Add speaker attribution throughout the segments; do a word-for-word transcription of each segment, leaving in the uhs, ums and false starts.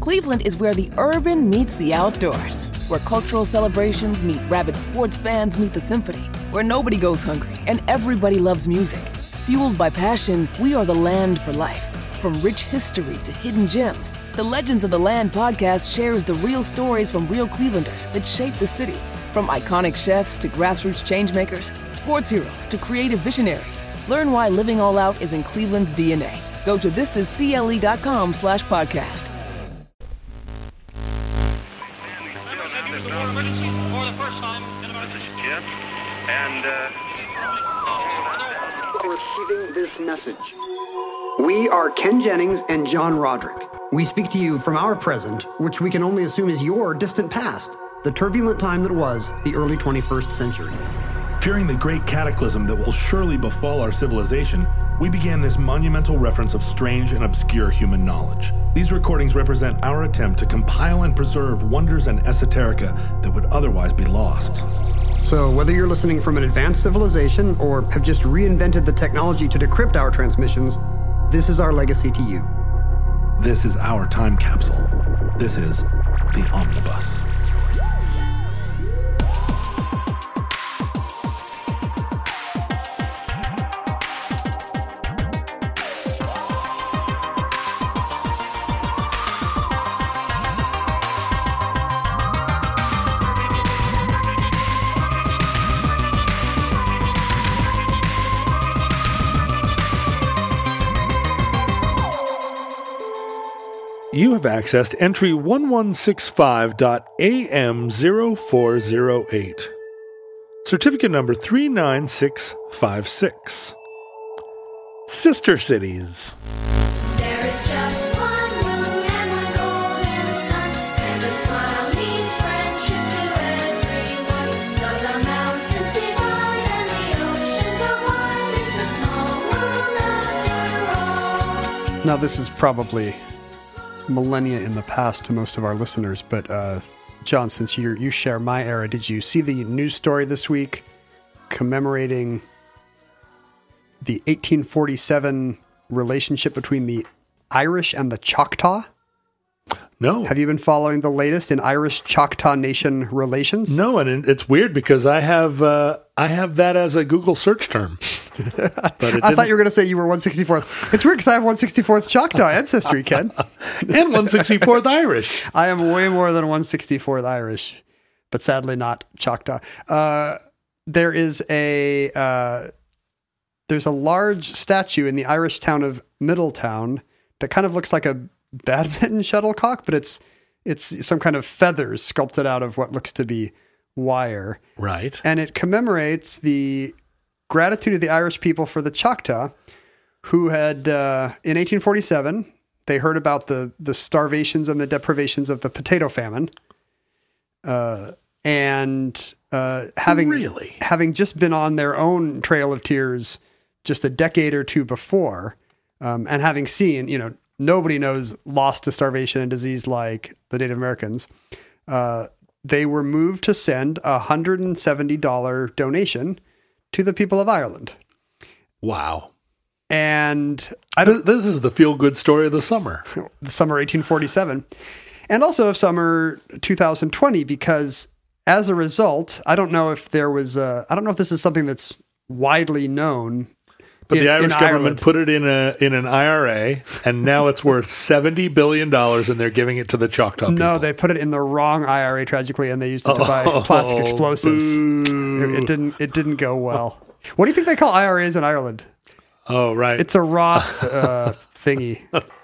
Speaker 1: Cleveland is where the urban meets the outdoors, where cultural celebrations meet rabid sports fans meet the symphony, where nobody goes hungry and everybody loves music. Fueled by passion, we are the land for life. From rich history to hidden gems, the Legends of the Land podcast shares the real stories from real Clevelanders that shape the city. From iconic chefs to grassroots changemakers, sports heroes to creative visionaries, learn why living all out is in Cleveland's D N A. Go to thisiscle.com slash podcast.
Speaker 2: This is Jim, and uh...
Speaker 3: receiving this message. We are Ken Jennings and John Roderick. We speak to you from our present, which we can only assume is your distant past, the turbulent time that was the early twenty-first century.
Speaker 4: Fearing the great cataclysm that will surely befall our civilization, we began this monumental reference of strange and obscure human knowledge. These recordings represent our attempt to compile and preserve wonders and esoterica that would otherwise be lost.
Speaker 3: So whether you're listening from an advanced civilization or have just reinvented the technology to decrypt our transmissions, this is our legacy to you.
Speaker 4: This is our time capsule. This is the Omnibus. You have accessed entry one one six five dot A M zero four zero eight. Certificate number three nine six five six. Sister Cities.
Speaker 5: There is just one moon and one golden sun, and a smile means friendship to everyone. Though the mountains divide and the oceans are wide, it's a small world after all.
Speaker 3: Now this is probably millennia in the past to most of our listeners, but uh, John, since you you share my era, did you see the news story this week commemorating the eighteen forty-seven relationship between the Irish and the Choctaw?
Speaker 4: No.
Speaker 3: Have you been following the latest in Irish Choctaw Nation relations?
Speaker 4: No, and it's weird because I have uh, I have that as a Google search term. But it
Speaker 3: I thought you were going to say you were one sixty-fourth. It's weird because I have one sixty-fourth Choctaw ancestry, Ken.
Speaker 4: And one sixty-fourth Irish.
Speaker 3: I am way more than one sixty-fourth Irish, but sadly not Choctaw. Uh, there is a uh, there's a large statue in the Irish town of Middletown that kind of looks like a badminton shuttlecock, but it's it's some kind of feathers sculpted out of what looks to be wire.
Speaker 4: Right.
Speaker 3: And it commemorates the gratitude of the Irish people for the Choctaw, who had, uh, in eighteen forty-seven, they heard about the, the starvations and the deprivations of the potato famine. Uh, and uh, having
Speaker 4: really?
Speaker 3: having just been on their own trail of tears just a decade or two before, um, and having seen, you know, nobody knows loss to starvation and disease like the Native Americans, uh, they were moved to send a one hundred seventy dollars donation to the people of Ireland.
Speaker 4: Wow.
Speaker 3: And I don't,
Speaker 4: this is the feel-good story of the summer.
Speaker 3: The summer eighteen forty-seven. And also of summer two thousand twenty, because as a result, I don't know if there was a, I don't know if this is something that's widely known.
Speaker 4: But
Speaker 3: in,
Speaker 4: the Irish government
Speaker 3: Ireland.
Speaker 4: put it in a in an I R A, and now it's worth seventy billion dollars, and they're giving it to the Choctaw people.
Speaker 3: No, they put it in the wrong I R A, tragically, and they used it to buy
Speaker 4: Oh,
Speaker 3: plastic explosives.
Speaker 4: boo.
Speaker 3: It, it didn't It didn't go well. What do you think they call I R As in Ireland?
Speaker 4: Oh, right.
Speaker 3: It's a Roth uh, thingy.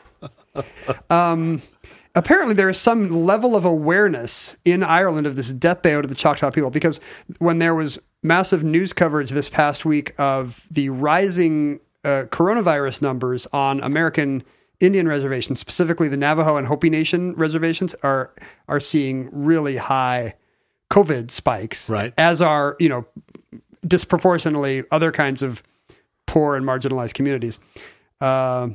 Speaker 3: Um, apparently, there is some level of awareness in Ireland of this death they owe to the Choctaw people, because when there was massive news coverage this past week of the rising uh, coronavirus numbers on American Indian reservations, specifically the Navajo and Hopi Nation reservations, are are seeing really high COVID spikes,
Speaker 4: right?
Speaker 3: As are, you know, disproportionately other kinds of poor and marginalized communities. Uh,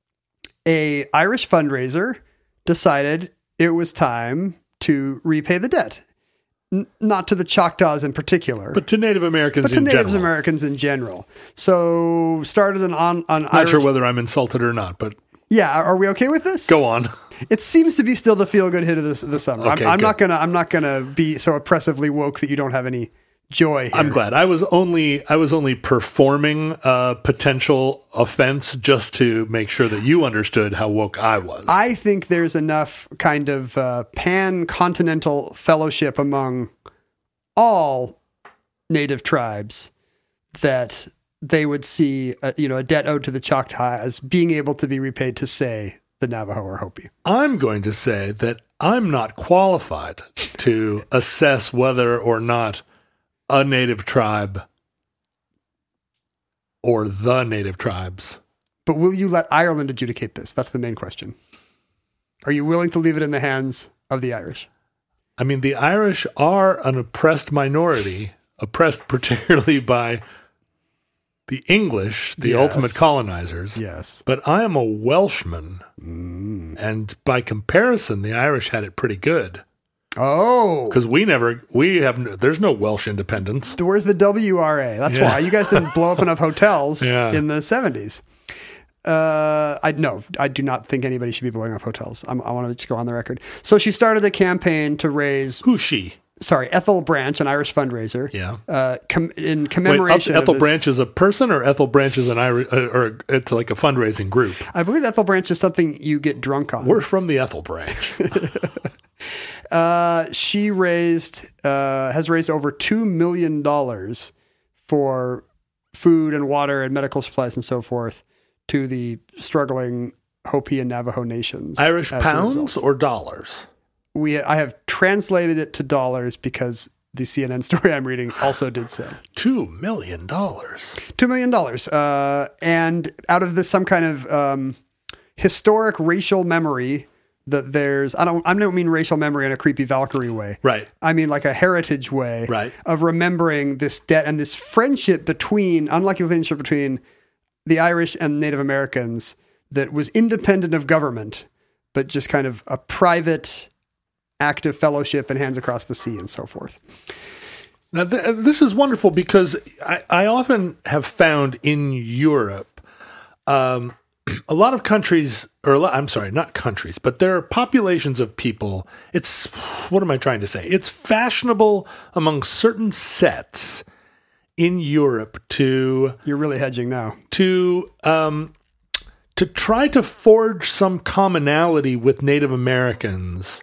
Speaker 3: a Irish fundraiser decided it was time to repay the debt. N- not to the Choctaws in particular,
Speaker 4: but to Native Americans
Speaker 3: but to
Speaker 4: in
Speaker 3: Native
Speaker 4: general.
Speaker 3: Americans in general. So started an on, on
Speaker 4: Not
Speaker 3: Irish...
Speaker 4: sure whether I'm insulted or not, but
Speaker 3: Yeah, are we okay with this?
Speaker 4: go on.
Speaker 3: It seems to be still the feel good hit of this the summer.
Speaker 4: Okay,
Speaker 3: I'm, I'm
Speaker 4: good.
Speaker 3: not gonna I'm not gonna be so oppressively woke that you don't have any joy here.
Speaker 4: I'm glad. I was only I was only performing a potential offense just to make sure that you understood how woke I was.
Speaker 3: I think there's enough kind of uh, pan-continental fellowship among all native tribes that they would see, a, you know, a debt owed to the Choctaw as being able to be repaid to, say, the Navajo or Hopi.
Speaker 4: I'm going to say that I'm not qualified to assess whether or not a native tribe or the native tribes.
Speaker 3: But will you let Ireland adjudicate this? That's the main question. Are you willing to leave it in the hands of the Irish?
Speaker 4: I mean, the Irish are an oppressed minority, oppressed particularly by the English, the
Speaker 3: Yes.
Speaker 4: ultimate colonizers.
Speaker 3: Yes.
Speaker 4: But I am a Welshman,
Speaker 3: Mm.
Speaker 4: and by comparison, the Irish had it pretty good.
Speaker 3: Oh.
Speaker 4: Because we never, we have, no, there's no Welsh independence.
Speaker 3: Where's the W R A? That's
Speaker 4: Yeah.
Speaker 3: why. You guys didn't blow up enough hotels
Speaker 4: Yeah.
Speaker 3: in the seventies. Uh, I no, I do not think anybody should be blowing up hotels. I'm, I want to just go on the record. So she started a campaign to raise,
Speaker 4: Who's she?
Speaker 3: sorry, Ethel Branch, an Irish fundraiser.
Speaker 4: Yeah.
Speaker 3: Uh, com- in
Speaker 4: Wait,
Speaker 3: commemoration
Speaker 4: Ethel
Speaker 3: of this,
Speaker 4: Branch is a person, or Ethel Branch is an Irish, uh, or it's like a fundraising group?
Speaker 3: I believe Ethel Branch is something you get drunk on.
Speaker 4: We're from the Ethel Branch.
Speaker 3: Uh, she raised, uh, has raised over two million dollars for food and water and medical supplies and so forth to the struggling Hopi and Navajo nations.
Speaker 4: Irish
Speaker 3: as a
Speaker 4: pounds
Speaker 3: result.
Speaker 4: or dollars?
Speaker 3: We, I have translated it to dollars because the C N N story I'm reading also did so.
Speaker 4: Two million dollars.
Speaker 3: Two million dollars. Uh, and out of this, some kind of um, historic racial memory that there's, I don't, I don't mean racial memory in a creepy Valkyrie way.
Speaker 4: Right.
Speaker 3: I mean like a heritage way
Speaker 4: Right.
Speaker 3: of remembering this debt and this friendship between, unlucky friendship between the Irish and Native Americans that was independent of government, but just kind of a private act of fellowship and hands across the sea and so forth.
Speaker 4: Now, th- this is wonderful because I, I often have found in Europe, um, a lot of countries, or a lot, I'm sorry, not countries, but there are populations of people. It's, what am I trying to say? It's fashionable among certain sets in Europe to
Speaker 3: You're really hedging now.
Speaker 4: to um, to try to forge some commonality with Native Americans,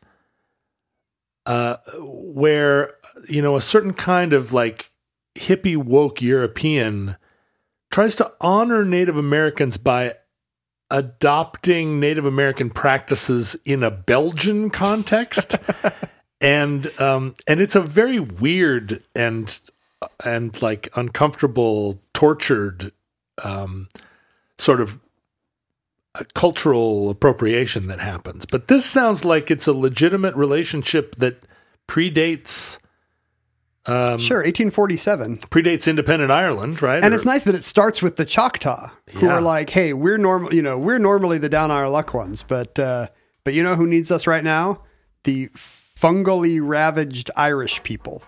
Speaker 4: uh, where you know a certain kind of like hippie woke European tries to honor Native Americans by adopting Native American practices in a Belgian context, and um, and it's a very weird and and like uncomfortable, tortured um, sort of a cultural appropriation that happens. But this sounds like it's a legitimate relationship that predates um,
Speaker 3: Sure, eighteen forty-seven.
Speaker 4: predates independent Ireland, right?
Speaker 3: And
Speaker 4: Or-
Speaker 3: it's nice that it starts with the Choctaw, who
Speaker 4: Yeah.
Speaker 3: are like, "Hey, we're normal. You know, we're normally the down on our luck ones, but uh, but you know who needs us right now? The fungally ravaged Irish people."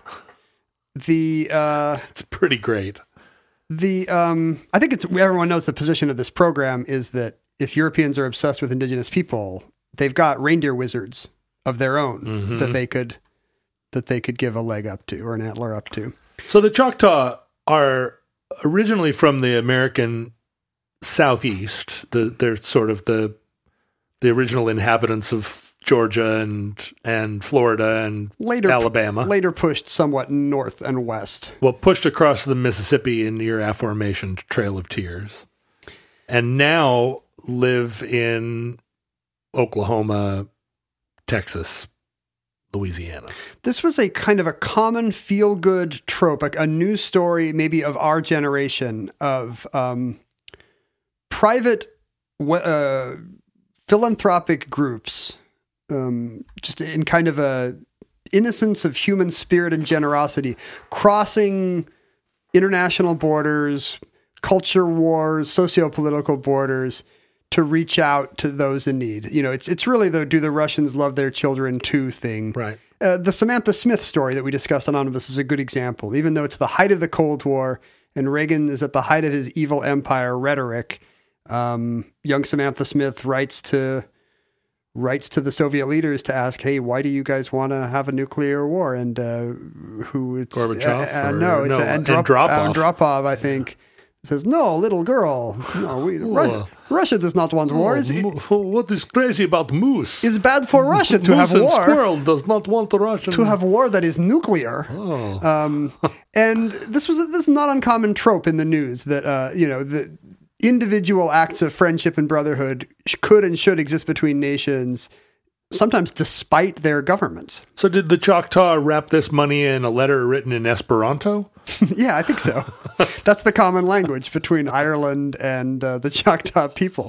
Speaker 3: The uh,
Speaker 4: It's pretty great.
Speaker 3: the um, I think it's everyone knows the position of this program is that if Europeans are obsessed with indigenous people, they've got reindeer wizards of their own
Speaker 4: Mm-hmm.
Speaker 3: that they could that they could give a leg up to or an antler up to.
Speaker 4: So the Choctaw are originally from the American Southeast. The, they're sort of the the original inhabitants of Georgia and and Florida and
Speaker 3: Later,
Speaker 4: Alabama.
Speaker 3: later pushed somewhat north and west.
Speaker 4: Well, pushed across the Mississippi in your aforementioned Trail of Tears, and now live in Oklahoma, Texas, Louisiana.
Speaker 3: This was a kind of a common feel-good trope, like a news story maybe of our generation of um, private we- uh, philanthropic groups, um, just in kind of a innocence of human spirit and generosity, crossing international borders, culture wars, socio-political borders, to reach out to those in need. You know, it's it's really the "do the Russians love their children too" thing.
Speaker 4: Right.
Speaker 3: Uh, the Samantha Smith story that we discussed on Omnibus is a good example. Even though it's the height of the Cold War and Reagan is at the height of his evil empire rhetoric, um, young Samantha Smith writes to writes to the Soviet leaders to ask, hey, why do you guys want to have a nuclear war? And uh, who it's
Speaker 4: Gorbachev?
Speaker 3: Uh, uh,
Speaker 4: or-
Speaker 3: no, it's
Speaker 4: no,
Speaker 3: uh, Androp-
Speaker 4: Andropov.
Speaker 3: Andropov, I think. Says, no, little girl. No, we, Ru- Russia does not want war. It's, it,
Speaker 4: Oh, what is crazy about moose?
Speaker 3: it's bad for Russia to
Speaker 4: moose
Speaker 3: have
Speaker 4: and
Speaker 3: war.
Speaker 4: squirrel does not want a Russian.
Speaker 3: To have war that is nuclear.
Speaker 4: Oh.
Speaker 3: Um, and this was this is not uncommon trope in the news that uh, you know the individual acts of friendship and brotherhood sh- could and should exist between nations, sometimes despite their governments.
Speaker 4: So did the Choctaw wrap this money in a letter written in Esperanto?
Speaker 3: Yeah, I think so. That's the common language between Ireland and uh, the Choctaw people.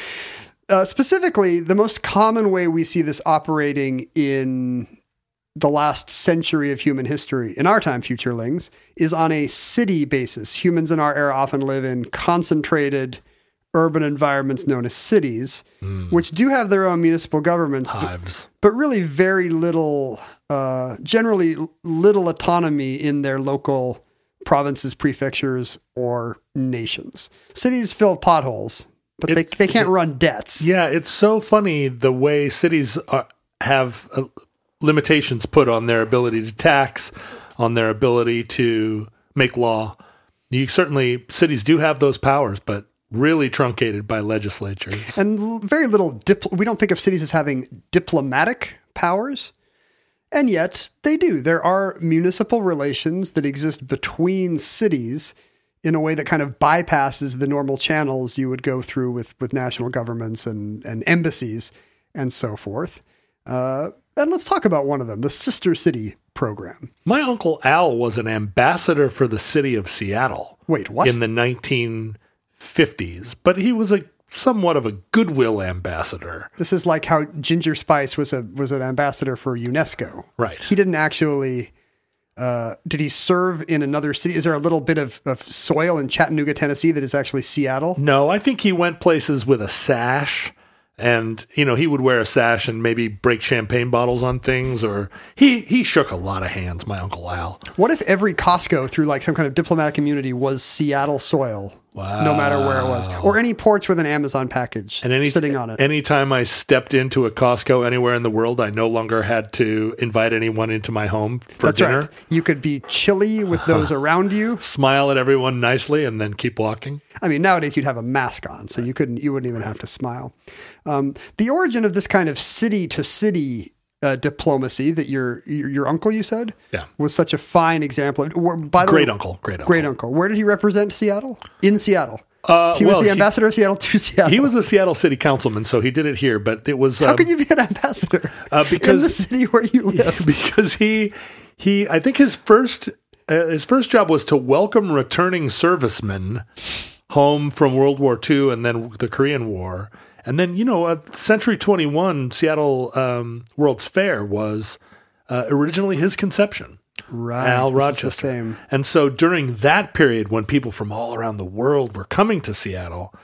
Speaker 3: Uh, specifically, the most common way we see this operating in the last century of human history, in our time, futurelings, is on a city basis. Humans in our era often live in concentrated urban environments known as cities, mm. which do have their own municipal governments,
Speaker 4: Hives.
Speaker 3: But, but really very little, uh, generally little autonomy in their local provinces, prefectures, or nations. Cities fill potholes, but
Speaker 4: it,
Speaker 3: they they can't it, run debts.
Speaker 4: Yeah, it's so funny the way cities are, have uh, limitations put on their ability to tax, on their ability to make law. You certainly, cities do have those powers, but really truncated by legislatures.
Speaker 3: And very little, dipl- we don't think of cities as having diplomatic powers, and yet they do. There are municipal relations that exist between cities in a way that kind of bypasses the normal channels you would go through with, with national governments and, and embassies and so forth. Uh, and let's talk about one of them, the Sister City program.
Speaker 4: My Uncle Al was an ambassador for the city of Seattle.
Speaker 3: Wait, what?
Speaker 4: In the nineteen fifties, but he was a somewhat of a goodwill ambassador.
Speaker 3: This is like how Ginger Spice was a was an ambassador for UNESCO.
Speaker 4: Right.
Speaker 3: He didn't actually... Uh, did he serve in another city? Is there a little bit of, of soil in Chattanooga, Tennessee that is actually Seattle?
Speaker 4: No, I think he went places with a sash, and, you know, he would wear a sash and maybe break champagne bottles on things, or he, he shook a lot of hands, my Uncle Al.
Speaker 3: What if every Costco through like some kind of diplomatic immunity was Seattle soil?
Speaker 4: Wow.
Speaker 3: No matter where it was. Or any porch with an Amazon package
Speaker 4: and any,
Speaker 3: sitting on it.
Speaker 4: Anytime I stepped into a Costco anywhere in the world, I no longer had to invite anyone into my home for
Speaker 3: That's
Speaker 4: dinner.
Speaker 3: Right. You could be chilly with those around you.
Speaker 4: Smile at everyone nicely and then keep walking.
Speaker 3: I mean, nowadays you'd have a mask on, so you couldn't, you wouldn't even have to smile. Um, the origin of this kind of city to city Uh, diplomacy that your, your your uncle, you said,
Speaker 4: yeah,
Speaker 3: was such a fine example of. By the
Speaker 4: great
Speaker 3: way,
Speaker 4: uncle, great uncle,
Speaker 3: great uncle. Where did he represent Seattle? In Seattle.
Speaker 4: Uh,
Speaker 3: he was
Speaker 4: well,
Speaker 3: the
Speaker 4: he,
Speaker 3: ambassador of Seattle to Seattle.
Speaker 4: He was a Seattle city councilman, so he did it here. But it was
Speaker 3: how
Speaker 4: um,
Speaker 3: could you be an ambassador
Speaker 4: uh, because,
Speaker 3: in the city where you live?
Speaker 4: Because he he, I think his first uh, his first job was to welcome returning servicemen home from World War Two and then the Korean War. And then, you know, uh, Century twenty-one Seattle um, World's Fair was uh, originally his conception.
Speaker 3: Right.
Speaker 4: Al
Speaker 3: this
Speaker 4: Rochester.
Speaker 3: is the same.
Speaker 4: And so during that period when people from all around the world were coming to Seattle,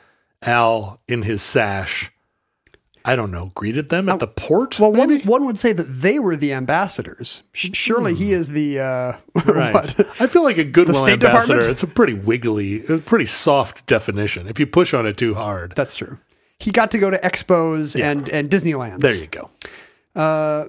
Speaker 4: Al, in his sash, I don't know, greeted them at uh, the port?
Speaker 3: Well,
Speaker 4: maybe?
Speaker 3: one, one would say that they were the ambassadors. Surely he is the... Uh,
Speaker 4: right.
Speaker 3: what?
Speaker 4: I feel like a goodwill
Speaker 3: State
Speaker 4: ambassador,
Speaker 3: Department?
Speaker 4: it's a pretty wiggly, a pretty soft definition if you push on it too hard.
Speaker 3: That's true. He got to go to expos
Speaker 4: Yeah.
Speaker 3: and, and Disneylands.
Speaker 4: There you go.
Speaker 3: Uh,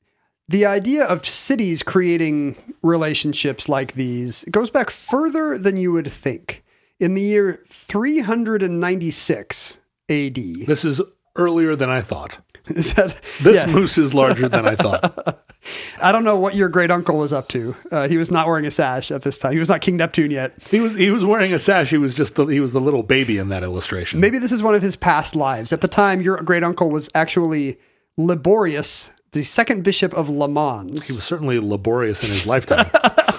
Speaker 3: the idea of cities creating relationships like these goes back further than you would think. In the year three hundred ninety-six A D.
Speaker 4: This is earlier than I thought.
Speaker 3: Is that,
Speaker 4: This
Speaker 3: yeah.
Speaker 4: moose is larger than I thought.
Speaker 3: I don't know what your great uncle was up to. Uh, he was not wearing a sash at this time. He was not King Neptune yet.
Speaker 4: He was he was wearing a sash. He was just the, he was the little baby in that illustration.
Speaker 3: Maybe this is one of his past lives. At the time, your great uncle was actually Liborius, the second bishop of Le Mans.
Speaker 4: He was certainly laborious in his lifetime.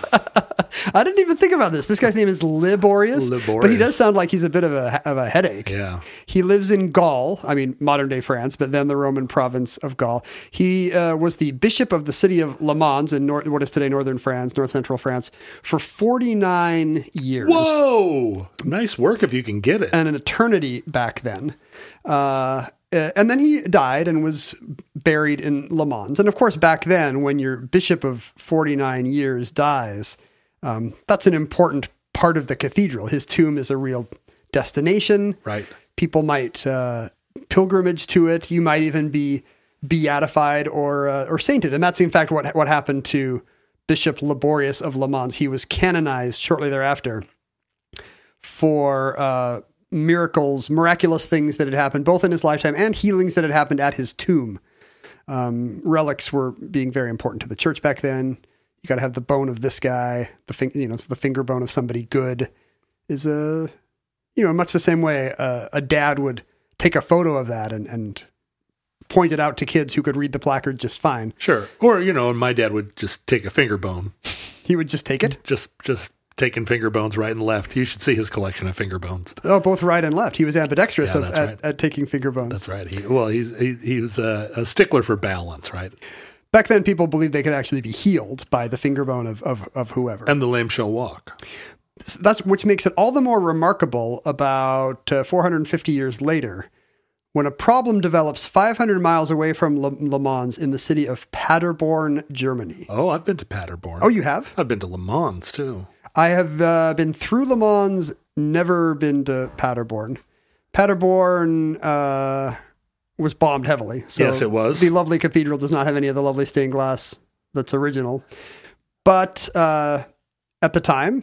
Speaker 3: I didn't even think about this. This guy's name is Liborius,
Speaker 4: Liborius.
Speaker 3: but he does sound like he's a bit of a of a headache.
Speaker 4: Yeah.
Speaker 3: He lives in Gaul, I mean modern day France, but then the Roman province of Gaul. He uh, was the bishop of the city of Le Mans in nor- what is today northern France, north central France, for forty-nine years.
Speaker 4: Whoa! Nice work if you can get it.
Speaker 3: And an eternity back then. Uh, Uh, and then he died and was buried in Le Mans. And of course, back then, when your bishop of forty-nine years dies, um, that's an important part of the cathedral. His tomb is a real destination.
Speaker 4: Right.
Speaker 3: People might uh, pilgrimage to it. You might even be beatified or uh, or sainted. And that's in fact what what happened to Bishop Liborius of Le Mans. He was canonized shortly thereafter for uh, miracles, miraculous things that had happened both in his lifetime and healings that had happened at his tomb. Um, relics were being very important to the church back then. You got to have the bone of this guy, the fing- you know, the finger bone of somebody good is a, you know, much the same way uh, a dad would take a photo of that and, and point it out to kids who could read the placard just fine.
Speaker 4: Sure. Or, you know, and my dad would just take a finger bone.
Speaker 3: He would just take it?
Speaker 4: Just, just taking finger bones right and left. You should see his collection of finger bones.
Speaker 3: Oh, both right and left. He was ambidextrous
Speaker 4: Yeah,
Speaker 3: of,
Speaker 4: that's
Speaker 3: at,
Speaker 4: right.
Speaker 3: at taking finger bones.
Speaker 4: That's right. He, well, he's, he, he was a, a stickler for balance, right?
Speaker 3: Back then, people believed they could actually be healed by the finger bone of, of, of whoever.
Speaker 4: And the lame shall walk.
Speaker 3: That's which makes it all the more remarkable about uh, four hundred fifty years later, when a problem develops five hundred miles away from Le, Le Mans in the city of Paderborn, Germany.
Speaker 4: Oh, I've been to Paderborn.
Speaker 3: Oh, you have?
Speaker 4: I've been to Le Mans, too.
Speaker 3: I have uh, been through Le Mans, never been to Paderborn. Paderborn uh, was bombed heavily. So
Speaker 4: Yes, it was.
Speaker 3: The lovely cathedral does not have any of the lovely stained glass that's original. But uh, at the time,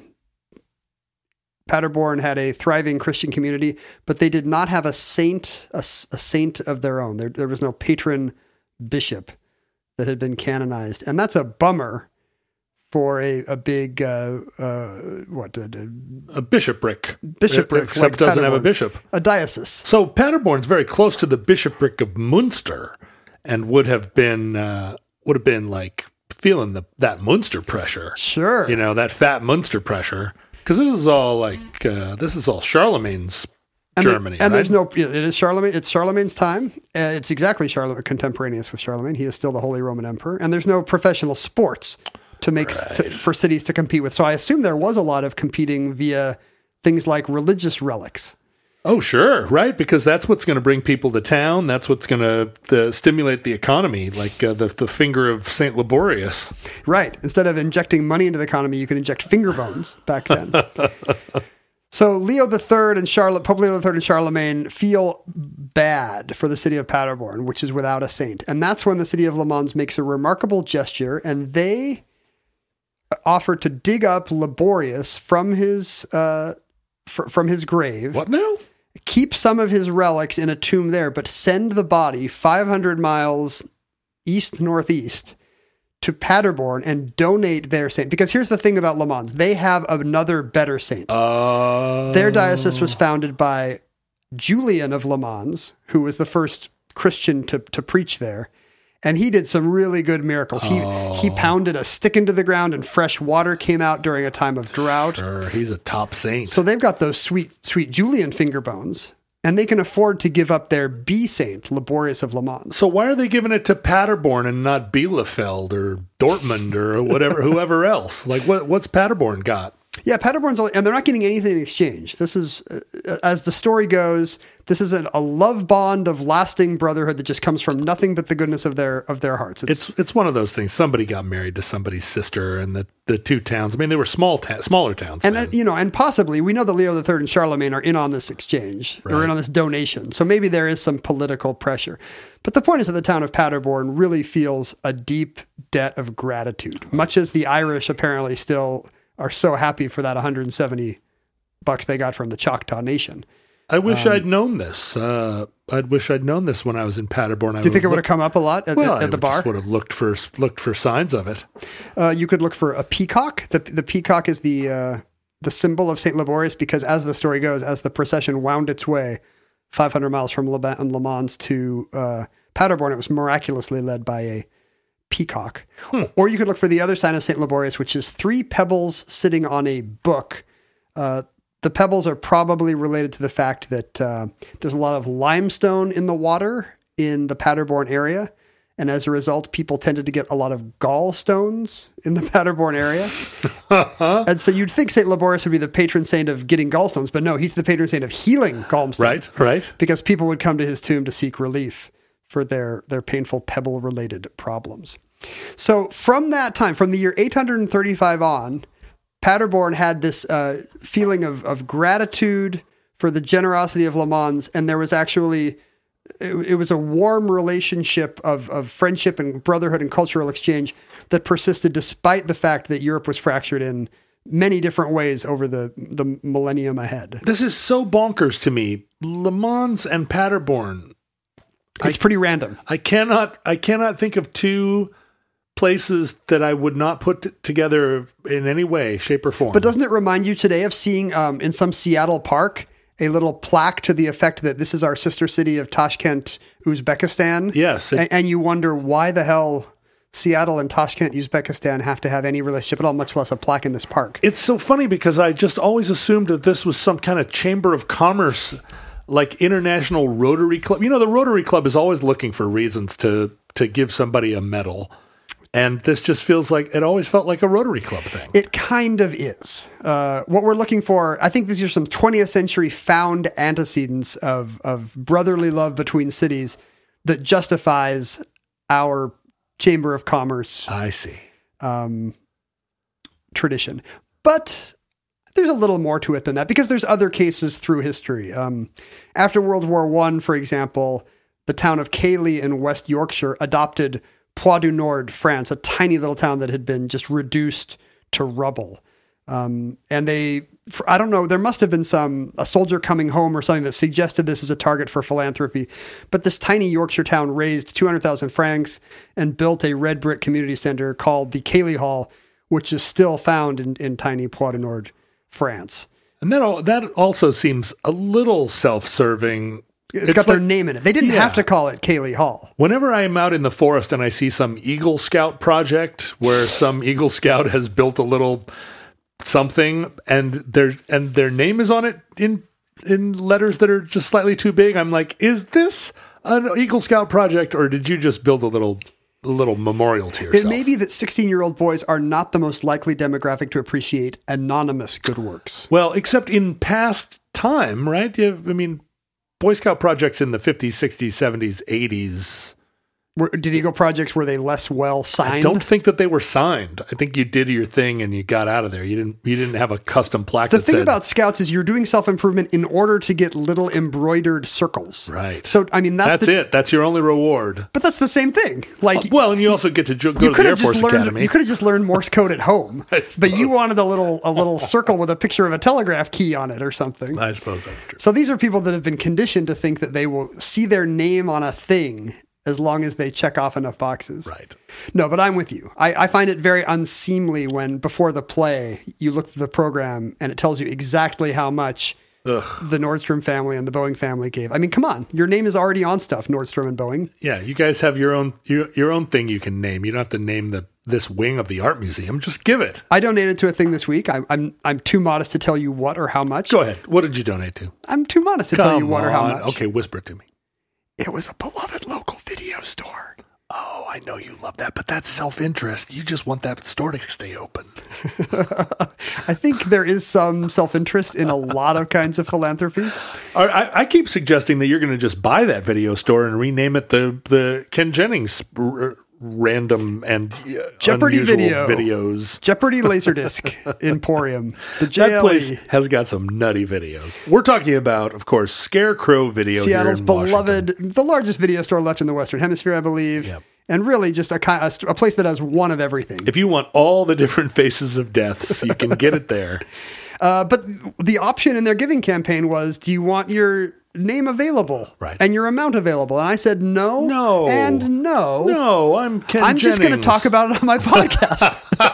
Speaker 3: Paderborn had a thriving Christian community, but they did not have a saint, a, a saint of their own. There, there was no patron bishop that had been canonized. And that's a bummer for a, a big, uh, uh, what, uh,
Speaker 4: A bishopric.
Speaker 3: bishopric.
Speaker 4: Except
Speaker 3: like
Speaker 4: it doesn't have a
Speaker 3: Paderborn.
Speaker 4: bishop.
Speaker 3: A diocese.
Speaker 4: So Paderborn's very close to the bishopric of Munster and would have been, uh, would have been like feeling the, that Munster pressure.
Speaker 3: Sure.
Speaker 4: You know, that fat Munster pressure. Because this is all like, uh, this is all Charlemagne's
Speaker 3: and the-
Speaker 4: Germany,
Speaker 3: and
Speaker 4: right?
Speaker 3: there's no, it is Charlemagne. It's Charlemagne's time. Uh, it's exactly Charlemagne, contemporaneous with Charlemagne. He is still the Holy Roman Emperor. And there's no professional sports to make to,
Speaker 4: Right.
Speaker 3: for cities to compete with. So I assume there was a lot of competing via things like religious relics.
Speaker 4: Oh, sure, right? Because that's what's going to bring people to town. That's what's going to stimulate the economy, like uh, the, the finger of Saint Liborius.
Speaker 3: Right. Instead of injecting money into the economy, you could inject finger bones back then. So Leo the Third and Charlotte, Pope Leo the Third and Charlemagne feel bad for the city of Paderborn, which is without a saint. And that's when the city of Le Mans makes a remarkable gesture, and they offer to dig up Liborius from his uh, fr- from his grave.
Speaker 4: What now?
Speaker 3: Keep some of his relics in a tomb there, but send the body five hundred miles east-northeast to Paderborn and donate their saint. Because here's the thing about Le Mans. They have another better saint.
Speaker 4: Uh,
Speaker 3: Their diocese was founded by Julian of Le Mans, who was the first Christian to, to preach there. And he did some really good miracles. He he pounded a stick into the ground and fresh water came out during a time of drought.
Speaker 4: Sure, he's a top saint.
Speaker 3: So they've got those sweet, sweet Julian finger bones, and they can afford to give up their B saint, Liborius of Le Mans.
Speaker 4: So why are they giving it to Paderborn and not Bielefeld or Dortmund or whatever, whoever else? Like, what what's Paderborn got?
Speaker 3: Yeah, Paderborn's only, and they're not getting anything in exchange. This is, uh, as the story goes, this is an, a love bond of lasting brotherhood that just comes from nothing but the goodness of their of their hearts.
Speaker 4: It's it's one of those things. Somebody got married to somebody's sister, and the, the two towns. I mean, they were small ta- smaller towns.
Speaker 3: And,
Speaker 4: then.
Speaker 3: uh, you know, and possibly, we know that Leo the Third and Charlemagne are in on this exchange. They're in
Speaker 4: Right.
Speaker 3: on this donation. So maybe there is some political pressure. But the point is that the town of Paderborn really feels a deep debt of gratitude, much as the Irish apparently still are so happy for that one hundred seventy bucks they got from the Choctaw Nation.
Speaker 4: I wish
Speaker 3: um,
Speaker 4: I'd known this. Uh, I wish I'd known this when I was in Paderborn. I
Speaker 3: Do you think it would have come up a lot at,
Speaker 4: well,
Speaker 3: at, at the
Speaker 4: I
Speaker 3: bar?
Speaker 4: just would have looked for looked for signs of it.
Speaker 3: Uh, you could look for a peacock. The the peacock is the uh, the symbol of Saint Liborius because, as the story goes, as the procession wound its way five hundred miles from Le, Le Mans to uh, Paderborn, it was miraculously led by a peacock.
Speaker 4: Hmm.
Speaker 3: Or you could look for the other sign of Saint Liborius, which is three pebbles sitting on a book. Uh, the pebbles are probably related to the fact that uh, there's a lot of limestone in the water in the Paderborn area. And as a result, people tended to get a lot of gallstones in the Paderborn area. And so you'd think Saint Liborius would be the patron saint of getting gallstones, but no, he's the patron saint of healing gallstones.
Speaker 4: Right, right.
Speaker 3: Because people would come to his tomb to seek relief for their, their painful pebble-related problems. So from that time, from the year eight hundred thirty-five on, Paderborn had this uh, feeling of, of gratitude for the generosity of Le Mans, and there was actually it, it was a warm relationship of, of friendship and brotherhood and cultural exchange that persisted despite the fact that Europe was fractured in many different ways over the, the millennium ahead.
Speaker 4: This is so bonkers to me. Le Mans and Paderborn.
Speaker 3: It's
Speaker 4: I,
Speaker 3: pretty random.
Speaker 4: I cannot I cannot think of two places that I would not put t- together in any way, shape, or form.
Speaker 3: But doesn't it remind you today of seeing um, in some Seattle park a little plaque to the effect that this is our sister city of Tashkent, Uzbekistan?
Speaker 4: Yes. It,
Speaker 3: And, and you wonder why the hell Seattle and Tashkent, Uzbekistan have to have any relationship at all, much less a plaque in this park.
Speaker 4: it's so funny because I just always assumed that this was some kind of chamber of commerce, like International Rotary Club. You know, the Rotary Club is always looking for reasons to to give somebody a medal. And this just feels like, it always felt like a Rotary Club thing.
Speaker 3: It kind of is. Uh, what we're looking for, I think these are some twentieth century found antecedents of, of brotherly love between cities that justifies our Chamber of Commerce
Speaker 4: I see.
Speaker 3: um, tradition. But there's a little more to it than that because there's other cases through history. Um, after World War One, for example, the town of Cayley in West Yorkshire adopted Poix du Nord, France, a tiny little town that had been just reduced to rubble. Um, and they, for, I don't know, there must have been some, a soldier coming home or something that suggested this as a target for philanthropy. But this tiny Yorkshire town raised two hundred thousand francs and built a red brick community center called the Cayley Hall, which is still found in, in tiny Poix du Nord, France.
Speaker 4: And that al- that also seems a little self-serving.
Speaker 3: It's got their
Speaker 4: like-
Speaker 3: name in it. They didn't
Speaker 4: Yeah.
Speaker 3: have to call it Cayley Hall.
Speaker 4: Whenever I am out in the forest and I see some Eagle Scout project where some Eagle Scout has built a little something and their and their name is on it in in letters that are just slightly too big, I'm like, is this an Eagle Scout project or did you just build a little a little memorial to yourself?
Speaker 3: It may be that sixteen-year-old boys are not the most likely demographic to appreciate anonymous good works.
Speaker 4: Well, except in past time, right? You have, I mean, Boy Scout projects in the fifties, sixties, seventies, eighties.
Speaker 3: Were, did Eagle projects, were they less well signed?
Speaker 4: I don't think that they were signed. I think you did your thing and you got out of there. You didn't. You didn't have a custom plaque.
Speaker 3: The
Speaker 4: that
Speaker 3: thing
Speaker 4: said,
Speaker 3: about Scouts is you're doing self-improvement in order to get little embroidered circles.
Speaker 4: Right.
Speaker 3: So, I mean, that's,
Speaker 4: that's
Speaker 3: the,
Speaker 4: it. That's your only reward.
Speaker 3: But that's the same thing. Like,
Speaker 4: Well, and you also get to jo- go
Speaker 3: you
Speaker 4: to
Speaker 3: could
Speaker 4: the Air
Speaker 3: have just
Speaker 4: Force
Speaker 3: learned.
Speaker 4: Academy.
Speaker 3: You could have just learned Morse code at home,
Speaker 4: I
Speaker 3: but you
Speaker 4: suppose.
Speaker 3: wanted a little a little circle with a picture of a telegraph key on it or something.
Speaker 4: I suppose that's true.
Speaker 3: So these are people that have been conditioned to think that they will see their name on a thing as long as they check off enough boxes.
Speaker 4: Right.
Speaker 3: No, but I'm with you. I, I find it very unseemly when before the play you look at the program and it tells you exactly how much
Speaker 4: Ugh.
Speaker 3: the Nordstrom family and the Boeing family gave. I mean, come on, your name is already on stuff, Nordstrom and Boeing.
Speaker 4: Yeah, you guys have your own your, your own thing you can name. You don't have to name the this wing of the art museum. Just give it.
Speaker 3: I donated to a thing this week. I, I'm I'm too modest to tell you what or how much.
Speaker 4: Go ahead. What did you donate to?
Speaker 3: I'm too modest to tell you what or how
Speaker 4: on.
Speaker 3: much.
Speaker 4: Okay, whisper it to me.
Speaker 3: It was a beloved local video store.
Speaker 4: Oh, I know you love that, but that's self-interest. You just want that store to stay open.
Speaker 3: I think there is some self-interest in a lot of kinds of philanthropy.
Speaker 4: I, I, I keep suggesting that you're going to just buy that video store and rename it the the Ken Jennings r- random and uh,
Speaker 3: Jeopardy
Speaker 4: unusual
Speaker 3: video.
Speaker 4: videos.
Speaker 3: Jeopardy Laserdisc Emporium. The
Speaker 4: That
Speaker 3: J L E.
Speaker 4: place has got some nutty videos. We're talking about, of course, Scarecrow Video
Speaker 3: Seattle's
Speaker 4: here in Washington.
Speaker 3: beloved, the largest video store left in the Western Hemisphere, I believe.
Speaker 4: Yep.
Speaker 3: And really just a, ki- a, st- a place that has one of everything.
Speaker 4: If you want all the different faces of deaths, you can get it there.
Speaker 3: Uh, but the option in their giving campaign was, do you want your name available?
Speaker 4: Right.
Speaker 3: And your amount available? And I said no.
Speaker 4: No.
Speaker 3: And no.
Speaker 4: No, I'm Ken
Speaker 3: I'm just going to
Speaker 4: Jennings.
Speaker 3: talk about it on my podcast.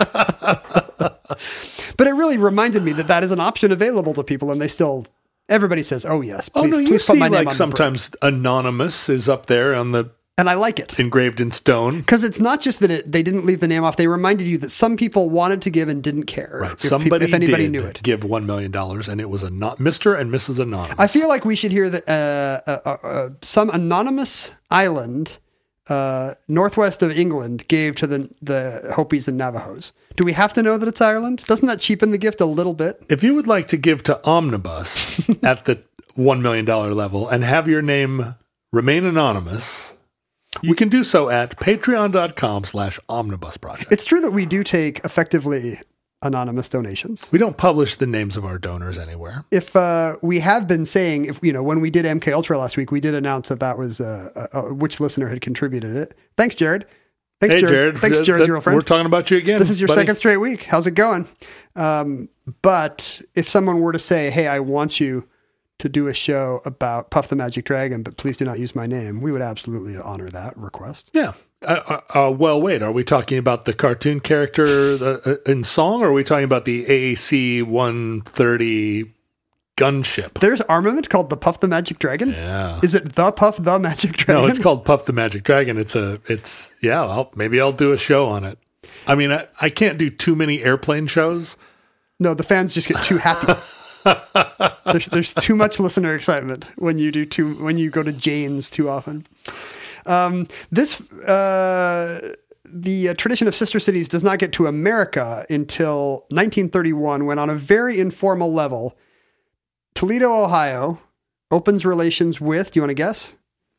Speaker 3: But it really reminded me that that is an option available to people, and they still, everybody says, oh yes,
Speaker 4: Oh,
Speaker 3: please,
Speaker 4: no, you
Speaker 3: please put
Speaker 4: see,
Speaker 3: my name
Speaker 4: like,
Speaker 3: on the
Speaker 4: sometimes Anonymous is up there on the
Speaker 3: brick. And I like it.
Speaker 4: engraved in stone.
Speaker 3: Because it's not just that it, they didn't leave the name off. They reminded you that some people wanted to give and didn't care.
Speaker 4: Right.
Speaker 3: If, peop-
Speaker 4: Somebody
Speaker 3: if anybody
Speaker 4: did
Speaker 3: knew it.
Speaker 4: give one million dollars, and it was a not Mister and Missus Anonymous.
Speaker 3: I feel like we should hear that uh, uh, uh, uh, some anonymous island uh, northwest of England gave to the the Hopis and Navajos. Do we have to know that it's Ireland? Doesn't that cheapen the gift a little bit?
Speaker 4: If you would like to give to Omnibus at the one million dollars level and have your name remain anonymous, you can do so at patreon.com slash omnibus project.
Speaker 3: It's true that we do take effectively anonymous donations.
Speaker 4: We don't publish the names of our donors anywhere.
Speaker 3: If uh, we have been saying, if you know, when we did M K Ultra last week, we did announce that that was uh, uh, uh, which listener had contributed it. Thanks, Jared. Thanks,
Speaker 4: Hey,
Speaker 3: Jared.
Speaker 4: Jared.
Speaker 3: Thanks,
Speaker 4: That-
Speaker 3: Jared's
Speaker 4: that-
Speaker 3: girlfriend.
Speaker 4: We're talking about you again.
Speaker 3: This is your
Speaker 4: buddy.
Speaker 3: second straight week. How's it going? Um, but if someone were to say, hey, I want you to do a show about Puff the Magic Dragon, but please do not use my name, we would absolutely honor that request.
Speaker 4: Yeah. Uh, uh, uh, well, wait. Are we talking about the cartoon character the, uh, in song, or are we talking about the A A C one thirty gunship?
Speaker 3: There's armament called the Puff the Magic Dragon.
Speaker 4: Yeah.
Speaker 3: Is it the Puff the Magic Dragon?
Speaker 4: No, it's called Puff the Magic Dragon. It's a, it's, yeah, I'll, maybe I'll do a show on it. I mean, I, I can't do too many airplane shows.
Speaker 3: No, the fans just get too happy. there's there's too much listener excitement when you do too when you go to Jane's too often. Um, this uh, the uh, tradition of sister cities does not get to America until nineteen thirty-one, when on a very informal level, Toledo, Ohio, opens relations with. Do you want to guess?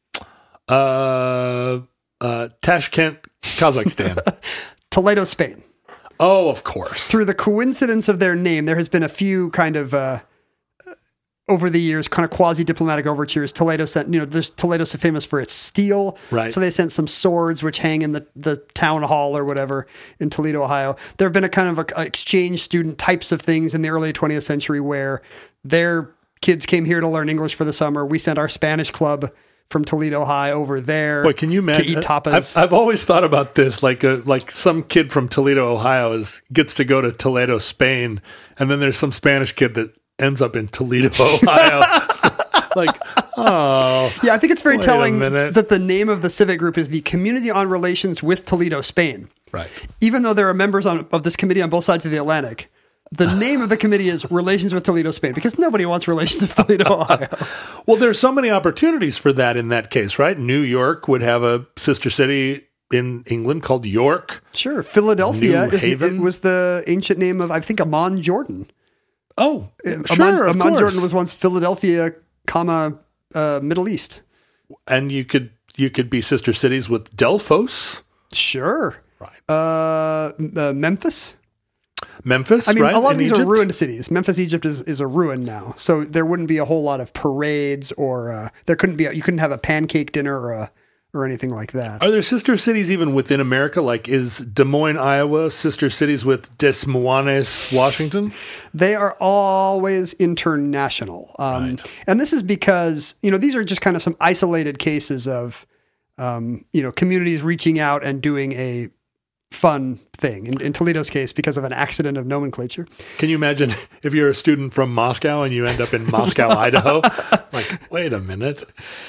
Speaker 4: Uh, uh, Tashkent, Kazakhstan.
Speaker 3: Toledo, Spain.
Speaker 4: Oh, of course.
Speaker 3: Through the coincidence of their name, there has been a few kind of uh, over the years, kind of quasi-diplomatic overtures. Toledo sent, you know, there's Toledo's famous for its steel,
Speaker 4: Right.
Speaker 3: So they sent some swords which hang in the, the town hall or whatever in Toledo, Ohio. There have been a kind of a, a exchange student types of things in the early twentieth century where their kids came here to learn English for the summer. We sent our Spanish club from Toledo High over there.
Speaker 4: Boy, can you imagine?
Speaker 3: to eat tapas?
Speaker 4: I've, I've always thought about this, like a, like some kid from Toledo, Ohio, is gets to go to Toledo, Spain, and then there's some Spanish kid that ends up in Toledo, Ohio. Like, oh,
Speaker 3: Yeah, I think it's very
Speaker 4: Wait a
Speaker 3: telling
Speaker 4: minute.
Speaker 3: that the name of the civic group is the Community on Relations with Toledo, Spain.
Speaker 4: right.
Speaker 3: Even though there are members on, of this committee on both sides of the Atlantic, the name of the committee is Relations with Toledo, Spain, because nobody wants relations with Toledo, Ohio.
Speaker 4: Well, there's so many opportunities for that in that case, right? New York would have a sister city in England called York.
Speaker 3: Sure. Philadelphia
Speaker 4: New
Speaker 3: is,
Speaker 4: Haven?
Speaker 3: it was the ancient name of, I think, Amon Jordan.
Speaker 4: Oh,
Speaker 3: Amon,
Speaker 4: sure, of
Speaker 3: Amon
Speaker 4: course.
Speaker 3: Jordan was once Philadelphia, comma, uh, Middle East.
Speaker 4: And you could you could be sister cities with Delphos,
Speaker 3: Sure.
Speaker 4: right?
Speaker 3: Uh, uh, Memphis.
Speaker 4: Memphis.
Speaker 3: I mean,
Speaker 4: right?
Speaker 3: a lot
Speaker 4: in
Speaker 3: of these
Speaker 4: Egypt?
Speaker 3: are ruined cities. Memphis, Egypt is, is a ruin now. So there wouldn't be a whole lot of parades or uh, there couldn't be, a, you couldn't have a pancake dinner or a, or anything like that.
Speaker 4: Are there sister cities even within America? Like, is Des Moines, Iowa, sister cities with Des Moines, Washington?
Speaker 3: They are always international. Um,
Speaker 4: Right.
Speaker 3: And this is because, you know, these are just kind of some isolated cases of, um, you know, communities reaching out and doing a fun thing. In, in Toledo's case, because of an accident of nomenclature.
Speaker 4: Can you imagine if you're a student from Moscow and you end up in Moscow, Idaho? Like, wait a minute.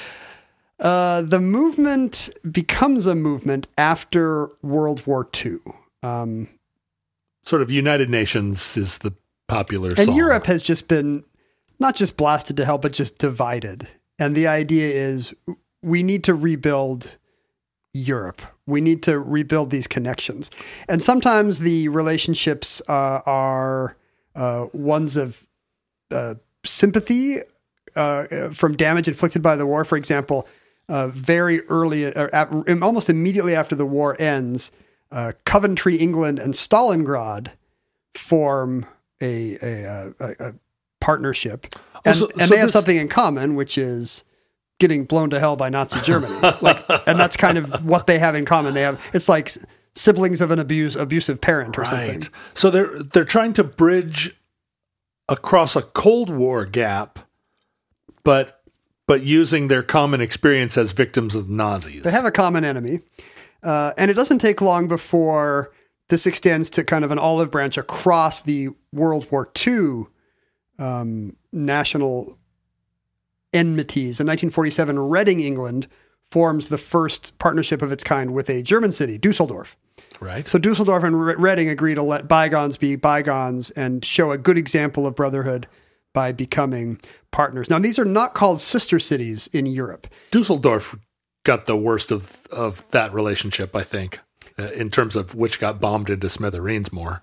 Speaker 3: Uh, the movement becomes a movement after World War Two. Um,
Speaker 4: Sort of United Nations is the popular
Speaker 3: and
Speaker 4: song.
Speaker 3: Europe has just been not just blasted to hell, but just divided. And the idea is we need to rebuild Europe. We need to rebuild these connections. And sometimes the relationships uh, are uh, ones of uh, sympathy uh, from damage inflicted by the war. For example, uh, very early, uh, at, almost immediately after the war ends, uh, Coventry, England, and Stalingrad form a a, a, a partnership, and,
Speaker 4: Also,
Speaker 3: and
Speaker 4: so
Speaker 3: they have
Speaker 4: this-
Speaker 3: something in common, which is getting blown to hell by Nazi Germany. Like, and that's kind of what they have in common. They have it's like siblings of an abuse abusive parent or something.
Speaker 4: Right. So they're they're trying to bridge across a Cold War gap, but but using their common experience as victims of Nazis.
Speaker 3: They have a common enemy, uh, and it doesn't take long before this extends to kind of an olive branch across the World War Two um, national enmities. In nineteen forty-seven, Reading, England, forms the first partnership of its kind with a German city, Dusseldorf.
Speaker 4: right.
Speaker 3: So Dusseldorf and Re- Reading agree to let bygones be bygones and show a good example of brotherhood by becoming partners. Now, these are not called sister cities in Europe.
Speaker 4: Dusseldorf got the worst of of that relationship, I think, uh, in terms of which got bombed into smithereens more.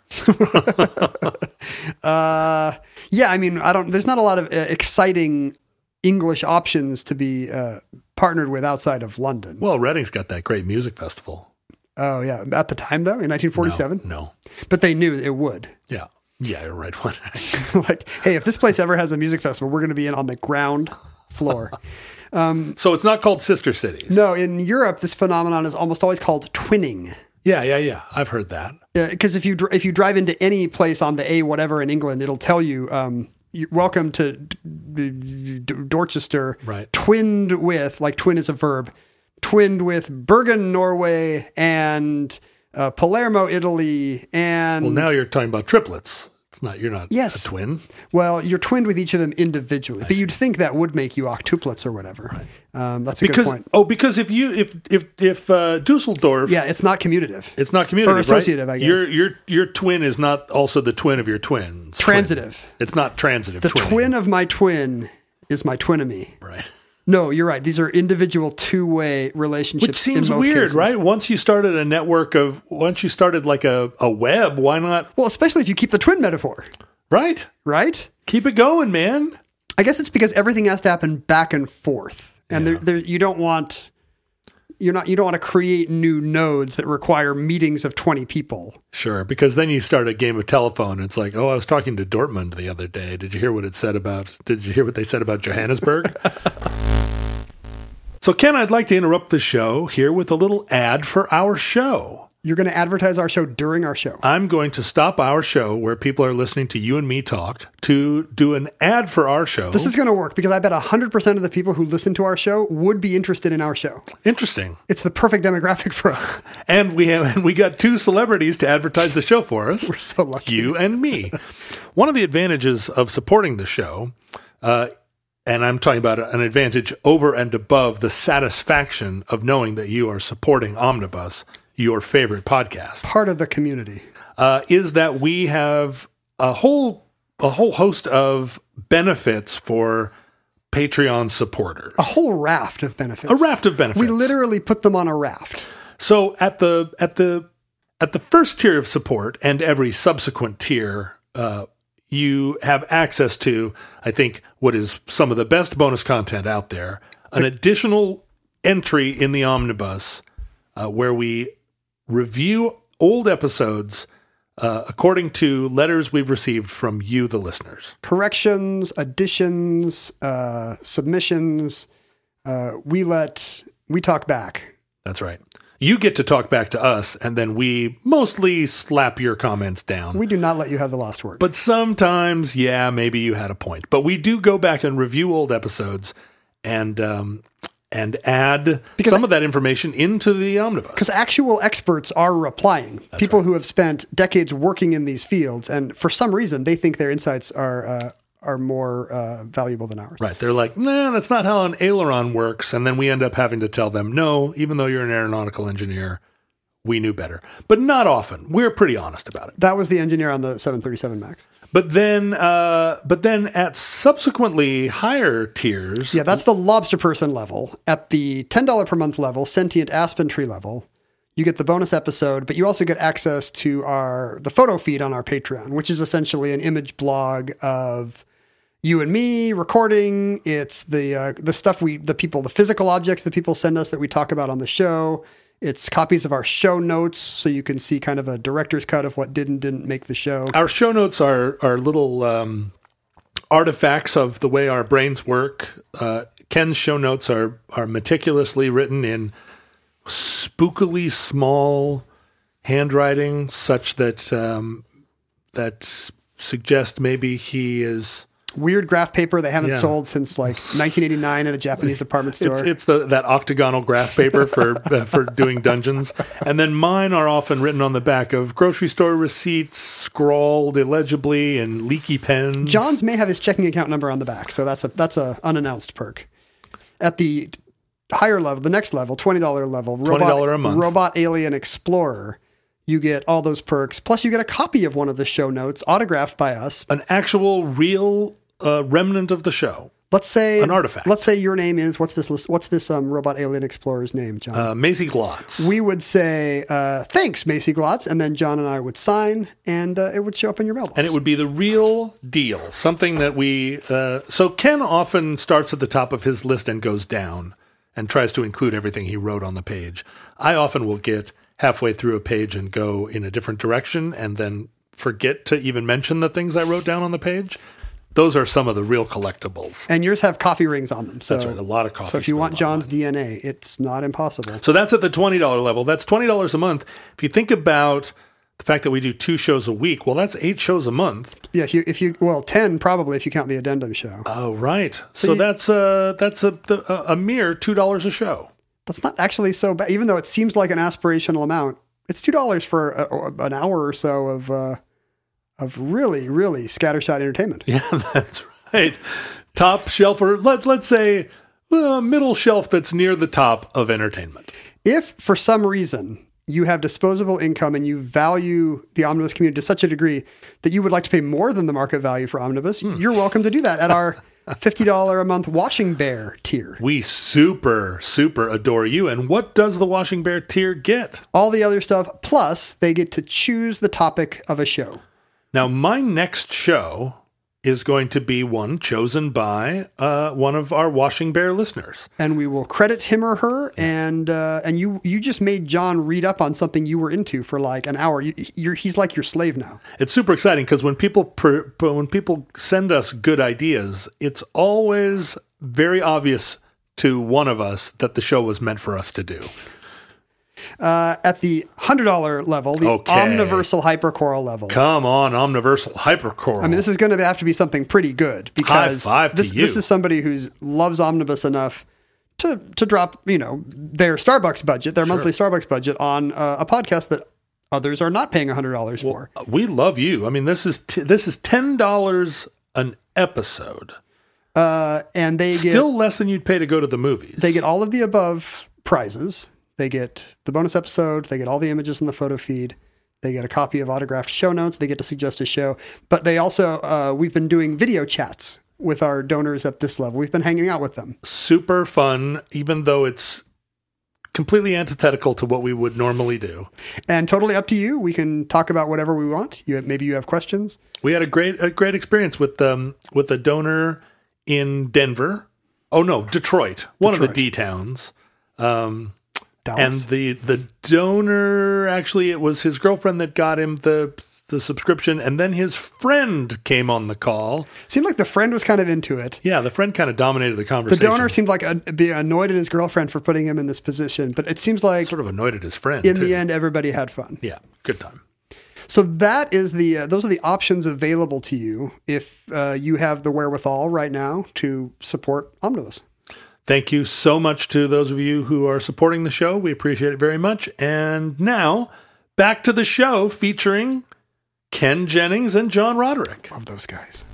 Speaker 3: Uh, yeah, I mean, I don't. There's not a lot of uh, exciting English options to be uh, partnered with outside of London.
Speaker 4: Well, Reading's got that great music festival.
Speaker 3: Oh, yeah. At the time, though, in nineteen forty-seven?
Speaker 4: No. no.
Speaker 3: But they knew it would.
Speaker 4: Yeah. Yeah, you're right. What?
Speaker 3: Like, hey, if this place ever has a music festival, we're going to be in on the ground floor.
Speaker 4: So it's not called Sister Cities.
Speaker 3: No, in Europe, this phenomenon is almost always called twinning.
Speaker 4: Yeah, yeah, yeah. I've heard that.
Speaker 3: Because if you dr- if you drive into any place on the A whatever in England, it'll tell you, um, you welcome to D- D- D- Dorchester,
Speaker 4: Right.
Speaker 3: twinned with, like twin is a verb, twinned with Bergen, Norway, and uh, Palermo, Italy, and...
Speaker 4: Well, now you're talking about triplets. It's not. You're not
Speaker 3: Yes.
Speaker 4: a twin.
Speaker 3: Well, you're twinned with each of them individually, but you'd think that would make you octuplets or whatever. Um, that's a
Speaker 4: Because
Speaker 3: good point.
Speaker 4: oh, because if you if if if uh, Dusseldorf,
Speaker 3: Yeah, it's not commutative.
Speaker 4: it's not commutative,
Speaker 3: Or associative,
Speaker 4: right?
Speaker 3: I guess.
Speaker 4: Your your your twin is not also the twin of your twins.
Speaker 3: Transitive.
Speaker 4: Twin. It's not transitive.
Speaker 3: The
Speaker 4: twinning.
Speaker 3: twin of my twin is my twinemy.
Speaker 4: right?
Speaker 3: No, you're right. These are individual two-way relationships.
Speaker 4: Which seems
Speaker 3: in both
Speaker 4: weird,
Speaker 3: cases.
Speaker 4: right? Once you started a network of, once you started like a, a web, why not?
Speaker 3: Well, especially if you keep the twin metaphor,
Speaker 4: Right?
Speaker 3: right?
Speaker 4: Keep it going, man.
Speaker 3: I guess it's because everything has to happen back and forth, and
Speaker 4: Yeah.
Speaker 3: there, there, you don't want you're not you don't want to create new nodes that require meetings of twenty people.
Speaker 4: Sure, because then you start a game of telephone. And it's like, oh, I was talking to Dortmund the other day. Did you hear what it said about? Did you hear what they said about Johannesburg? So, Ken, I'd like to interrupt the show here with a little ad for our show.
Speaker 3: You're going to advertise our show during our show.
Speaker 4: I'm going to stop our show where people are listening to you and me talk to do an ad for our show.
Speaker 3: This is going to work because I bet one hundred percent of the people who listen to our show would be interested in our show.
Speaker 4: Interesting.
Speaker 3: It's the perfect demographic for us.
Speaker 4: And we have and we got two celebrities to advertise the show for us.
Speaker 3: We're so lucky.
Speaker 4: You and me. One of the advantages of supporting the show, uh, and I'm talking about an advantage over and above the satisfaction of knowing that you are supporting Omnibus, your favorite podcast,
Speaker 3: Part of the community.
Speaker 4: uh, is that we have a whole a whole host of benefits for Patreon supporters.
Speaker 3: A whole raft of benefits.
Speaker 4: A raft of benefits.
Speaker 3: We literally put them on a raft.
Speaker 4: So at the at the at the first tier of support and every subsequent tier, uh, you have access to, I think, what is some of the best bonus content out there. An additional entry in the Omnibus uh, where we review old episodes uh, according to letters we've received from you, the listeners.
Speaker 3: Corrections, additions, uh, submissions. Uh, we let, we talk back.
Speaker 4: That's right. You get to talk back to us, and then we mostly slap your comments down.
Speaker 3: We do not let you have the last word.
Speaker 4: But sometimes, yeah, maybe you had a point. But we do go back and review old episodes and um, and add
Speaker 3: Because
Speaker 4: some
Speaker 3: I-
Speaker 4: of that information into the Omnibus.
Speaker 3: Because actual experts are replying. People who have spent decades working in these fields, and for some reason, they think their insights are uh, are more uh, valuable than ours.
Speaker 4: Right. They're like, nah, that's not how an aileron works. And then we end up having to tell them, no, even though you're an aeronautical engineer, we knew better. But not often. We're pretty honest about it.
Speaker 3: That was the engineer on the seven thirty-seven MAX.
Speaker 4: But then, uh, but then at subsequently higher tiers,
Speaker 3: Yeah, that's the lobster person level. At the ten dollars per month level, sentient aspen tree level, you get the bonus episode, but you also get access to our the photo feed on our Patreon, which is essentially an image blog of you and me recording. It's the uh, the stuff we the people the physical objects that people send us that we talk about on the show. It's copies of our show notes, so you can see kind of a director's cut of what did and didn't make the show.
Speaker 4: our show notes are are little um, artifacts of the way our brains work. Uh, Ken's show notes are are meticulously written in spookily small handwriting, such that um, that suggest maybe he is.
Speaker 3: Weird graph paper they haven't
Speaker 4: Yeah.
Speaker 3: sold since like nineteen eighty-nine at a Japanese department store.
Speaker 4: It's it's the that octagonal graph paper for uh, for doing dungeons, and then mine are often written on the back of grocery store receipts, scrawled illegibly in leaky pens.
Speaker 3: John's may have his checking account number on the back, so that's a that's a unannounced perk. At the higher level, the next level, twenty dollars level,
Speaker 4: twenty dollars a month.
Speaker 3: Robot Alien Explorer, you get all those perks. Plus, you get a copy of one of the show notes autographed by us.
Speaker 4: An actual real uh, remnant of the show.
Speaker 3: Let's say
Speaker 4: An artifact.
Speaker 3: Let's say your name is what's this? list- What's this um, Robot Alien Explorer's name, John?
Speaker 4: Uh, Maisie Glotz.
Speaker 3: we would say uh, thanks, Macy Glotz, and then John and I would sign, and uh, it would show up in your mailbox.
Speaker 4: And it would be the real deal, something that we. Uh, so Ken often starts at the top of his list and goes down and tries to include everything he wrote on the page. I often will get halfway through a page and go in a different direction and then forget to even mention the things I wrote down on the page. Those are some of the real collectibles.
Speaker 3: And yours have coffee rings on them. So,
Speaker 4: That's right, a lot of coffee.
Speaker 3: So if you want
Speaker 4: spilled on
Speaker 3: John's D N A, it's not impossible.
Speaker 4: So that's at the twenty dollars level. That's twenty dollars a month. If you think about the fact that we do two shows a week, well, that's eight shows a month.
Speaker 3: Yeah, if you, if you well, ten probably if you count the addendum show.
Speaker 4: Oh, right. So,
Speaker 3: So you-
Speaker 4: that's uh, that's a, a, a mere two dollars a show.
Speaker 3: That's not actually so bad. Even though it seems like an aspirational amount, it's two dollars for a, an hour or so of uh, of really, really scattershot entertainment.
Speaker 4: Yeah, that's right. Top shelf, or let, let's say uh, middle shelf that's near the top of entertainment.
Speaker 3: If for some reason you have disposable income and you value the Omnibus community to such a degree that you would like to pay more than the market value for Omnibus,
Speaker 4: Hmm.
Speaker 3: you're welcome to do that at our fifty dollars a month Washing Bear tier.
Speaker 4: We super, super adore you. And what does the Washing Bear tier get?
Speaker 3: All the other stuff, plus they get to choose the topic of a show.
Speaker 4: Now, my next show is going to be one chosen by uh, one of our Washing Bear listeners.
Speaker 3: And we will credit him or her. And uh, and you you just made John read up on something you were into for like an hour. You, you're, he's like your slave now.
Speaker 4: It's super exciting because when people per, when people send us good ideas, it's always very obvious to one of us that the show was meant for us to do.
Speaker 3: Uh, at the one hundred dollars level, the
Speaker 4: Okay.
Speaker 3: Omniversal Hypercoral level.
Speaker 4: Come on, Omniversal Hypercoral.
Speaker 3: I mean, this is going to have to be something pretty good because
Speaker 4: High five to
Speaker 3: this,
Speaker 4: you.
Speaker 3: this is somebody who loves Omnibus enough to to drop, you know, their Starbucks budget, their monthly Starbucks budget on uh, a podcast that others are not paying one hundred dollars for.
Speaker 4: We love you. I mean, this is t- this is ten dollars an episode.
Speaker 3: Uh, and they get
Speaker 4: Still less than you'd pay to go to the movies.
Speaker 3: they get all of the above prizes. They get the bonus episode. They get all the images in the photo feed. They get a copy of autographed show notes. They get to suggest a show. But they also, uh, we've been doing video chats with our donors at this level. We've been hanging out with them.
Speaker 4: super fun, even though it's completely antithetical to what we would normally do.
Speaker 3: And totally up to you. We can talk about whatever we want. You maybe you have questions.
Speaker 4: We had a great a great experience with um with a donor in Denver. Oh no, Detroit, one of the
Speaker 3: Detroit.
Speaker 4: D towns. Um, and
Speaker 3: Dallas.
Speaker 4: the the donor, actually, it was his girlfriend that got him the the subscription, and then his friend came on the call.
Speaker 3: Seemed like the friend was kind of into it.
Speaker 4: Yeah, the friend kind of dominated the
Speaker 3: The
Speaker 4: conversation.
Speaker 3: donor seemed like a, be annoyed at his girlfriend for putting him in this position, but it seems like
Speaker 4: sort of annoyed at his friend.
Speaker 3: in
Speaker 4: too.
Speaker 3: the end everybody had fun.
Speaker 4: yeah, good time.
Speaker 3: So that is the uh, those are the options available to you if uh, you have the wherewithal right now to support Omnibus.
Speaker 4: Thank you so much to those of you who are supporting the show. We appreciate it very much. And now, back to the show featuring Ken Jennings and John Roderick.
Speaker 3: Love those guys.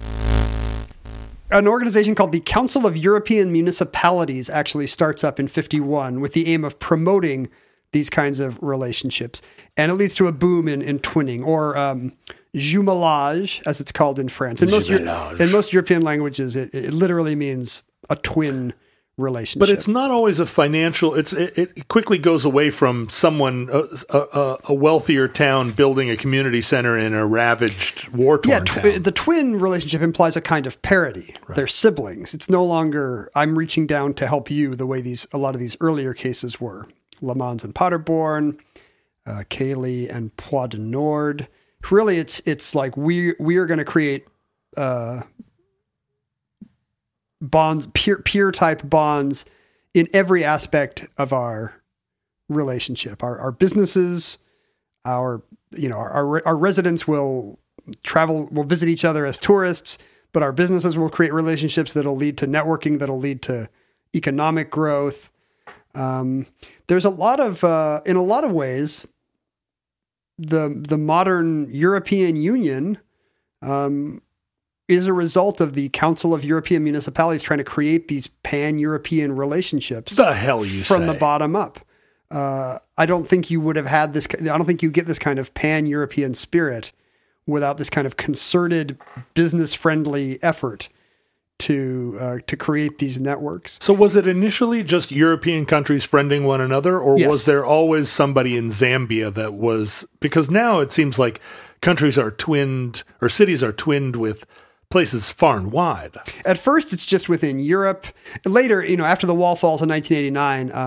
Speaker 3: An organization called the Council of European Municipalities actually starts up in fifty-one with the aim of promoting these kinds of relationships. And it leads to a boom in, in twinning, or um, jumelage, as it's called in France. In most, Eu-
Speaker 4: Jumelage.
Speaker 3: in most European languages, it, it literally means a twin relationship.
Speaker 4: But it's not always a financial. It's it, it quickly goes away from someone a, a, a wealthier town building a community center in a ravaged war torn
Speaker 3: Yeah,
Speaker 4: town.
Speaker 3: tw- the twin relationship implies a kind of parity. They're siblings. It's no longer I'm reaching down to help you the way these a lot of these earlier cases were. Le Mans and Paderborn, uh, Cayley and Poix de Nord. Really, it's it's like we we are going to create uh, bonds, peer peer type bonds in every aspect of our relationship. Our our businesses, our you know our our, our residents will travel, will visit each other as tourists, but our businesses will create relationships that'll lead to networking, that'll lead to economic growth. Um, there's a lot of uh, in a lot of ways, the the modern European Union um, is a result of the Council of European Municipalities trying to create these pan-European relationships
Speaker 4: the hell you
Speaker 3: from
Speaker 4: say?
Speaker 3: the bottom up. Uh, I don't think you would have had this. I don't think you get this kind of pan-European spirit without this kind of concerted, business-friendly effort to uh, to create these networks.
Speaker 4: So was it initially just European countries friending one another, or
Speaker 3: Yes.
Speaker 4: was there always somebody in Zambia that was, because now it seems like countries are twinned, or cities are twinned with places far and wide.
Speaker 3: At first, it's just within Europe. Later, you know, after the wall falls in nineteen eighty-nine, um,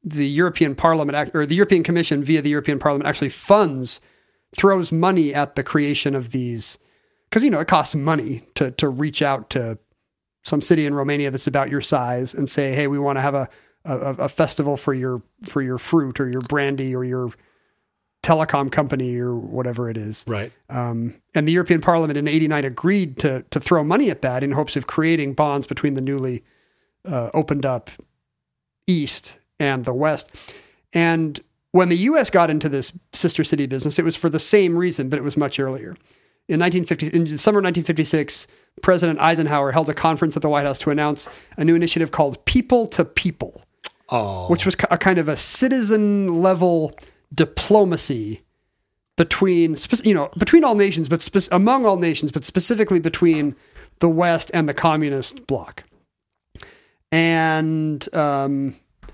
Speaker 3: the European Parliament act, or the European Commission via the European Parliament actually funds, throws money at the creation of these, because, you know, it costs money to to reach out to some city in Romania that's about your size and say, hey, we want to have a, a, a festival for your, for your fruit or your brandy or your telecom company or whatever it is.
Speaker 4: Right.
Speaker 3: Um, and the European Parliament in eighty-nine agreed to to throw money at that in hopes of creating bonds between the newly uh, opened up East and the West. And when the U S got into this sister city business, it was for the same reason, but it was much earlier. In nineteen fifty, in the summer of nineteen fifty-six, President Eisenhower held a conference at the White House to announce a new initiative called People to People,
Speaker 4: Oh.
Speaker 3: which was a kind of a citizen level diplomacy between, spe- you know, between all nations, but spe- among all nations, but specifically between the West and the communist bloc. And, um,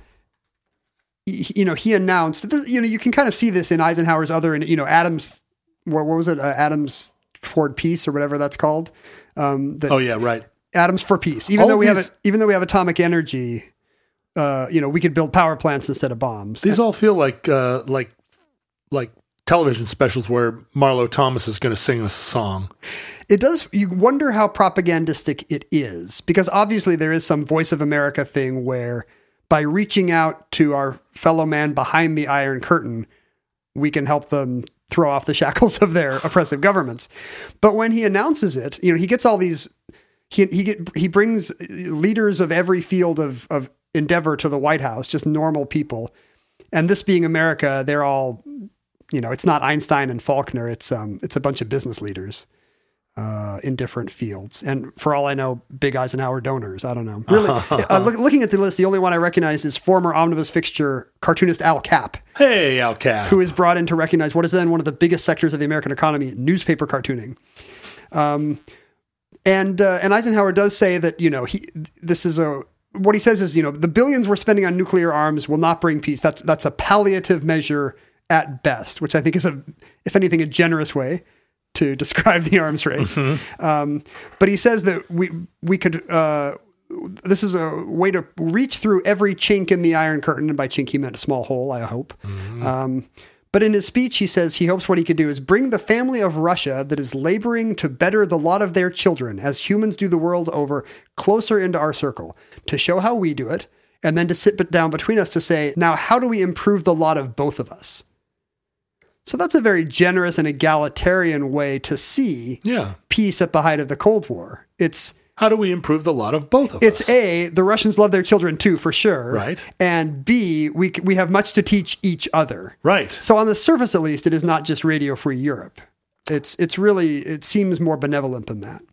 Speaker 3: he, you know, he announced, this, you know, you can kind of see this in Eisenhower's other, you know, Adams, what, what was it? Uh, Adams Toward Peace or whatever that's called. Um, that
Speaker 4: Oh yeah, right.
Speaker 3: Adams for Peace. Even
Speaker 4: All
Speaker 3: though we
Speaker 4: these-
Speaker 3: have, a, even though we have atomic energy, uh, you know, we could build power plants instead of bombs.
Speaker 4: These all feel like uh, like like television specials where Marlo Thomas is going to sing us a song.
Speaker 3: It does. You wonder how propagandistic it is, because obviously there is some Voice of America thing where by reaching out to our fellow man behind the Iron Curtain, we can help them throw off the shackles of their oppressive governments. But when he announces it, you know, he gets all these, he, he get, he brings leaders of every field of, of endeavor to the White House, just normal people. And this being America, they're all, you know, it's not Einstein and Faulkner. It's, um, it's a bunch of business leaders. Uh, in different fields. And for all I know, big Eisenhower donors. I don't know. Really, uh, look, looking at the list, the only one I recognize is former Omnibus fixture cartoonist Al Capp,
Speaker 4: Hey, Al Capp.
Speaker 3: who is brought in to recognize what is then one of the biggest sectors of the American economy, newspaper cartooning. Um, and uh, and Eisenhower does say that, you know, he this is a what he says is, you know, the billions we're spending on nuclear arms will not bring peace. That's that's a palliative measure at best, which I think is a, if anything, a generous way to describe the arms race. Mm-hmm. Um, but he says that we we could, uh, this is a way to reach through every chink in the Iron Curtain. And by chink, he meant a small hole, I hope. Mm-hmm. Um, but in his speech, he says he hopes what he could do is bring the family of Russia that is laboring to better the lot of their children, as humans do the world over, closer into our circle, to show how we do it, and then to sit down between us to say, now, how do we improve the lot of both of us? So that's a very generous and egalitarian way to see
Speaker 4: Yeah.
Speaker 3: peace at the height of the Cold War. It's
Speaker 4: How do we improve the lot of both of
Speaker 3: it's
Speaker 4: us?
Speaker 3: A, the Russians love their children too, for sure.
Speaker 4: Right.
Speaker 3: And B, we c- we have much to teach each other.
Speaker 4: Right.
Speaker 3: So on the surface, at least, it is not just Radio Free Europe. It's it's really, it seems more benevolent than that.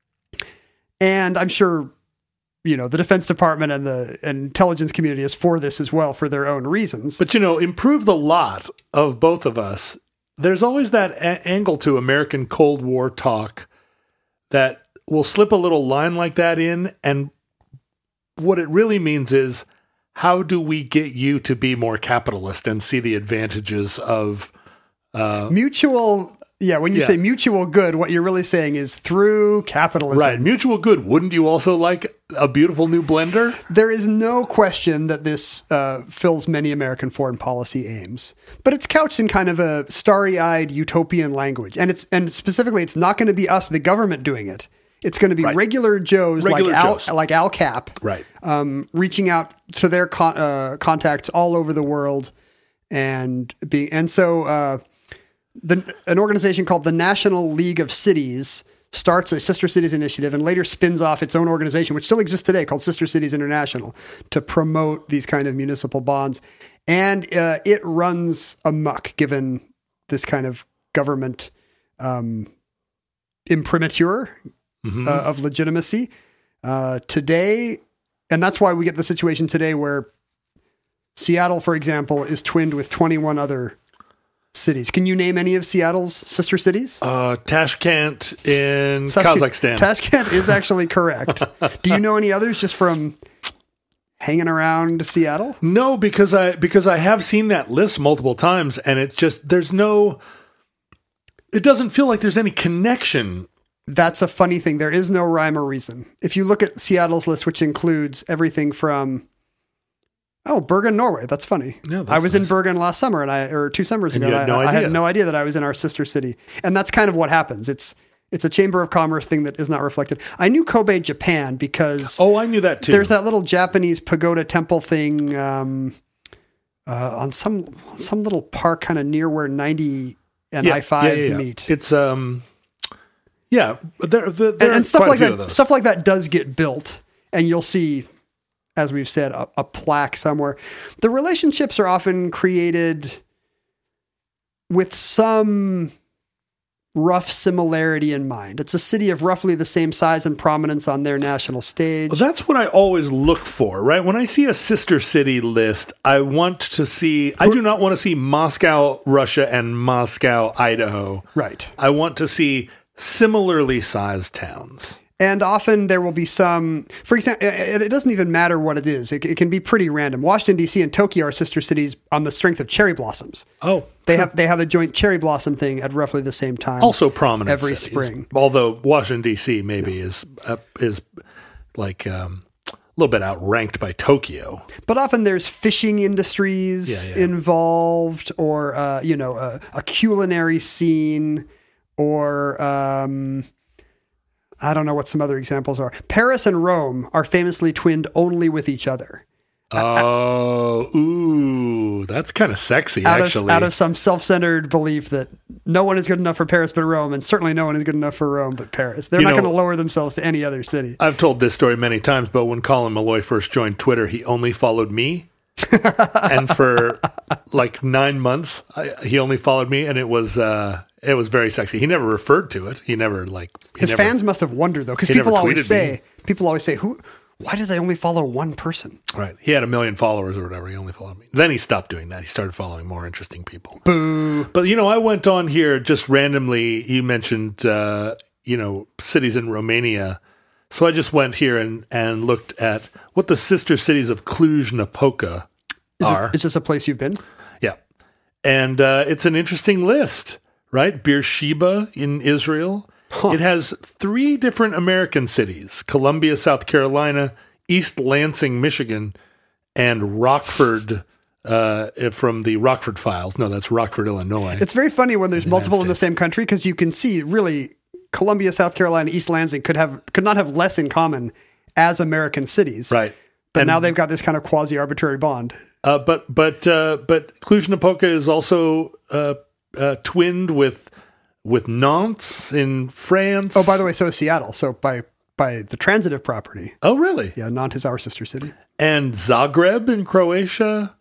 Speaker 3: And I'm sure, you know, the Defense Department and the and intelligence community is for this as well, for their own reasons.
Speaker 4: But, you know, improve the lot of both of us. There's always that a- angle to American Cold War talk that will slip a little line like that in. And what it really means is, how do we get you to be more capitalist and see the advantages of... Uh,
Speaker 3: Mutual, yeah, when you
Speaker 4: Yeah.
Speaker 3: say mutual good, what you're really saying is through capitalism.
Speaker 4: right, mutual good. Wouldn't you also like a beautiful new blender?
Speaker 3: There is no question that this uh, fills many American foreign policy aims, but it's couched in kind of a starry-eyed utopian language, and it's and specifically, it's not going to be us, the government, doing it. It's going to be
Speaker 4: Right.
Speaker 3: regular Joes
Speaker 4: Regular
Speaker 3: like Al,
Speaker 4: Joes.
Speaker 3: like Al Capp,
Speaker 4: Right.
Speaker 3: um, reaching out to their con- uh, contacts all over the world, and being and so uh, the an organization called the National League of Cities starts a Sister Cities initiative and later spins off its own organization, which still exists today, called Sister Cities International, to promote these kind of municipal bonds. And uh, it runs amok, given this kind of government um, imprimatur
Speaker 4: Mm-hmm.
Speaker 3: uh, of legitimacy. Uh, today, and that's why we get the situation today where Seattle, for example, is twinned with twenty-one other cities. Can you name any of Seattle's sister cities?
Speaker 4: Uh, Tashkent in
Speaker 3: Sask-
Speaker 4: Kazakhstan.
Speaker 3: Tashkent is actually correct. Do you know any others just from hanging around Seattle?
Speaker 4: No, because I because I have seen that list multiple times, and it's just there's no. It doesn't feel like there's any connection.
Speaker 3: That's a funny thing. There is no rhyme or reason. If you look at Seattle's list, which includes everything from Oh, Bergen, Norway. That's funny.
Speaker 4: Yeah, that's
Speaker 3: I was in
Speaker 4: nice.
Speaker 3: Bergen last summer, and I or two summers
Speaker 4: And
Speaker 3: ago.
Speaker 4: you had
Speaker 3: I,
Speaker 4: no
Speaker 3: I
Speaker 4: idea.
Speaker 3: had no idea that I was in our sister city, and that's kind of what happens. It's it's a chamber of commerce thing that is not reflected. I knew Kobe, Japan, because
Speaker 4: Oh, I knew that too.
Speaker 3: there's that little Japanese pagoda temple thing um, uh, on some some little park kind of near where ninety and
Speaker 4: Yeah,
Speaker 3: I five
Speaker 4: yeah, yeah, yeah.
Speaker 3: meet.
Speaker 4: It's um, yeah, there, there,
Speaker 3: and, and stuff
Speaker 4: quite a
Speaker 3: like
Speaker 4: few of
Speaker 3: that
Speaker 4: those.
Speaker 3: stuff like that does get built, and you'll see, as we've said, a, a plaque somewhere. The relationships are often created with some rough similarity in mind. It's a city of roughly the same size and prominence on their national stage.
Speaker 4: Well, that's what I always look for, right? When I see a sister city list, I want to see, I do not want to see Moscow, Russia, and Moscow, Idaho.
Speaker 3: Right.
Speaker 4: I want to see similarly sized towns.
Speaker 3: And often there will be some, for example, it, it doesn't even matter what it is. It, it can be pretty random. Washington, D C and Tokyo are sister cities on the strength of cherry blossoms.
Speaker 4: Oh,
Speaker 3: They have they have a joint cherry blossom thing at roughly the same time.
Speaker 4: also prominent
Speaker 3: every
Speaker 4: cities.
Speaker 3: spring.
Speaker 4: Although Washington, D C maybe is uh, is like um, a little bit outranked by Tokyo.
Speaker 3: But often there's fishing industries
Speaker 4: Yeah, yeah.
Speaker 3: involved, or uh, you know, a, a culinary scene, or um, I don't know what some other examples are. Paris and Rome are famously twinned only with each other.
Speaker 4: Oh, ooh, that's kind of sexy,
Speaker 3: Out
Speaker 4: actually.
Speaker 3: of out of some self-centered belief that no one is good enough for Paris but Rome, and certainly no one is good enough for Rome but Paris. They're
Speaker 4: You
Speaker 3: not
Speaker 4: know-
Speaker 3: going to lower themselves to any other city.
Speaker 4: I've told this story many times, but when Colin Malloy first joined Twitter, he only followed me. And for like nine months, I, he only followed me, and it was uh, it was very sexy. He never referred to it. He never like he
Speaker 3: His
Speaker 4: never,
Speaker 3: fans must have wondered though, because
Speaker 4: he
Speaker 3: people
Speaker 4: never
Speaker 3: always
Speaker 4: tweeted
Speaker 3: say
Speaker 4: me.
Speaker 3: people always say who. Why do they only follow one person?
Speaker 4: Right. He had a million followers or whatever. He only followed me. Then he stopped doing that. He started following more interesting people.
Speaker 3: Boo.
Speaker 4: But, you know, I went on here just randomly. You mentioned, uh, you know, cities in Romania. So I just went here and, and looked at what the sister cities of Cluj-Napoca
Speaker 3: Is,
Speaker 4: are.
Speaker 3: it, is this a place you've been?
Speaker 4: Yeah. And uh, it's an interesting list, right? Beersheba in Israel. It has three different American cities: Columbia, South Carolina, East Lansing, Michigan, and Rockford uh, from the Rockford Files. No, that's Rockford, Illinois.
Speaker 3: It's very funny when there's multiple in the
Speaker 4: States.
Speaker 3: same country, because you can see really Columbia, South Carolina, East Lansing could have could not have less in common as American cities.
Speaker 4: Right.
Speaker 3: But
Speaker 4: And-
Speaker 3: now they've got this kind of quasi arbitrary bond.
Speaker 4: Uh, but but uh, but Cluj-Napoca is also uh, uh, twinned with with Nantes in France.
Speaker 3: Oh, by the way, so is Seattle. So by by the transitive property.
Speaker 4: Oh, really?
Speaker 3: Yeah, Nantes is our sister city.
Speaker 4: And Zagreb in Croatia.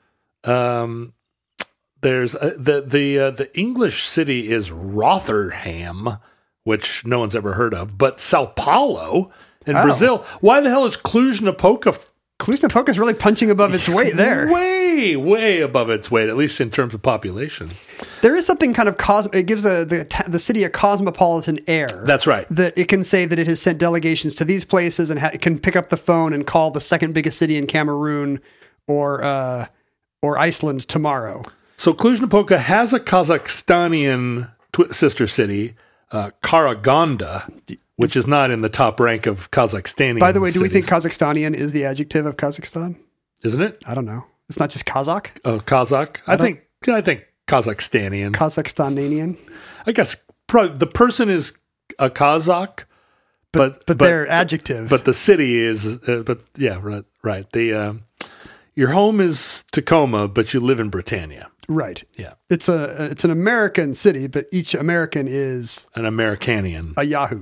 Speaker 4: Um, there's uh, the the uh, the English city is Rotherham, which no one's ever heard of, but Sao Paulo in
Speaker 3: Oh.
Speaker 4: Brazil. Why the hell is Cluj-Napoca f-
Speaker 3: Cluj-Napoca is really punching above its weight there.
Speaker 4: way way above its weight, at least in terms of population?
Speaker 3: There is something kind of cos. It gives a, the ta- the city a cosmopolitan air.
Speaker 4: That's right.
Speaker 3: That it can say that it has sent delegations to these places, and ha- it can pick up the phone and call the second biggest city in Cameroon or uh, or Iceland tomorrow.
Speaker 4: So Cluj-Napoca has a Kazakhstanian tw- sister city, uh, Karaganda, which is not in the top rank of Kazakhstani.
Speaker 3: By the way, do we think
Speaker 4: cities,
Speaker 3: Kazakhstanian is the adjective of Kazakhstan?
Speaker 4: isn't it?
Speaker 3: I don't know. It's not just Kazakh.
Speaker 4: Oh, Kazakh. I,
Speaker 3: don't-
Speaker 4: think I think Kazakhstanian.
Speaker 3: Kazakhstanian.
Speaker 4: I guess probably the person is a Kazakh, but
Speaker 3: But, their adjective.
Speaker 4: but the city is. Uh, but yeah, right, right. The uh, your home is Tacoma, but you live in Britannia.
Speaker 3: right.
Speaker 4: Yeah,
Speaker 3: It's a it's an American city, but each American is
Speaker 4: an Americanian.
Speaker 3: a Yahoo.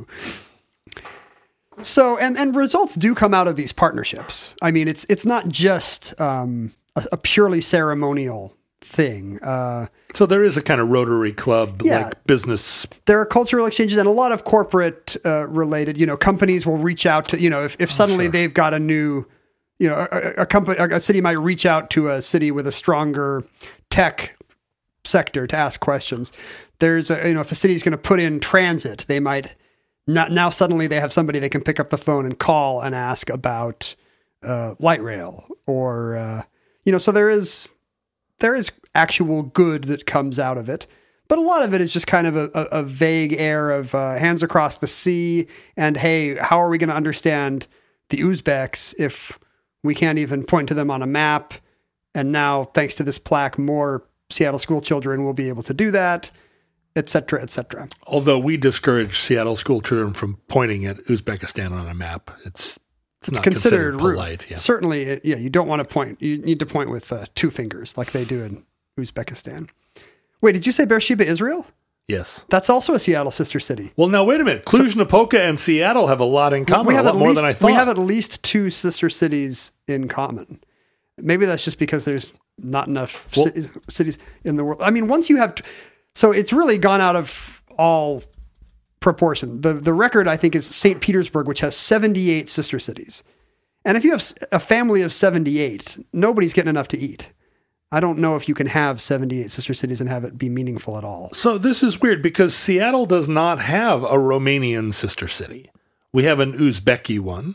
Speaker 3: So and and results do come out of these partnerships. I mean, it's it's not just um, a, a purely ceremonial thing. Uh,
Speaker 4: So there is a kind of Rotary Club
Speaker 3: Yeah.
Speaker 4: like business.
Speaker 3: there are cultural exchanges and a lot of corporate uh, related. You know, companies will reach out to you know if if suddenly they've got a new, you know, a, a company a city might reach out to a city with a stronger tech sector to ask questions. There's a, you know, if a city is going to put in transit, they might not, now suddenly they have somebody they can pick up the phone and call and ask about uh, light rail or, uh, you know, so there is, there is actual good that comes out of it. But a lot of it is just kind of a, a, a vague air of uh, hands across the sea. And hey, how are we going to understand the Uzbeks if we can't even point to them on a map? And now, thanks to this plaque, more Seattle school children will be able to do that, et cetera, et cetera.
Speaker 4: Although we discourage Seattle school children from pointing at Uzbekistan on a map. It's it's,
Speaker 3: It's
Speaker 4: not
Speaker 3: considered,
Speaker 4: considered,
Speaker 3: rude.
Speaker 4: polite. Yeah.
Speaker 3: Certainly, it, yeah, you don't want to point. You need to point with uh, two fingers like they do in Uzbekistan. Wait, did you say Beersheba, Israel?
Speaker 4: Yes.
Speaker 3: That's also a Seattle sister city.
Speaker 4: Well, now wait a minute. Cluj-Napoca and Seattle have a lot in common.
Speaker 3: we have
Speaker 4: a lot
Speaker 3: at
Speaker 4: more
Speaker 3: least
Speaker 4: than I thought.
Speaker 3: we have at least two sister cities in common. Maybe that's just because there's not enough
Speaker 4: Well-
Speaker 3: cities, cities in the world. I mean, once you have, t- so it's really gone out of all proportion. The the record I think is Saint Petersburg, which has seventy-eight sister cities. And if you have s- a family of seventy-eight, nobody's getting enough to eat. I don't know if you can have seventy-eight sister cities and have it be meaningful at all.
Speaker 4: So this is weird because Seattle does not have a Romanian sister city. We have an Uzbeki one,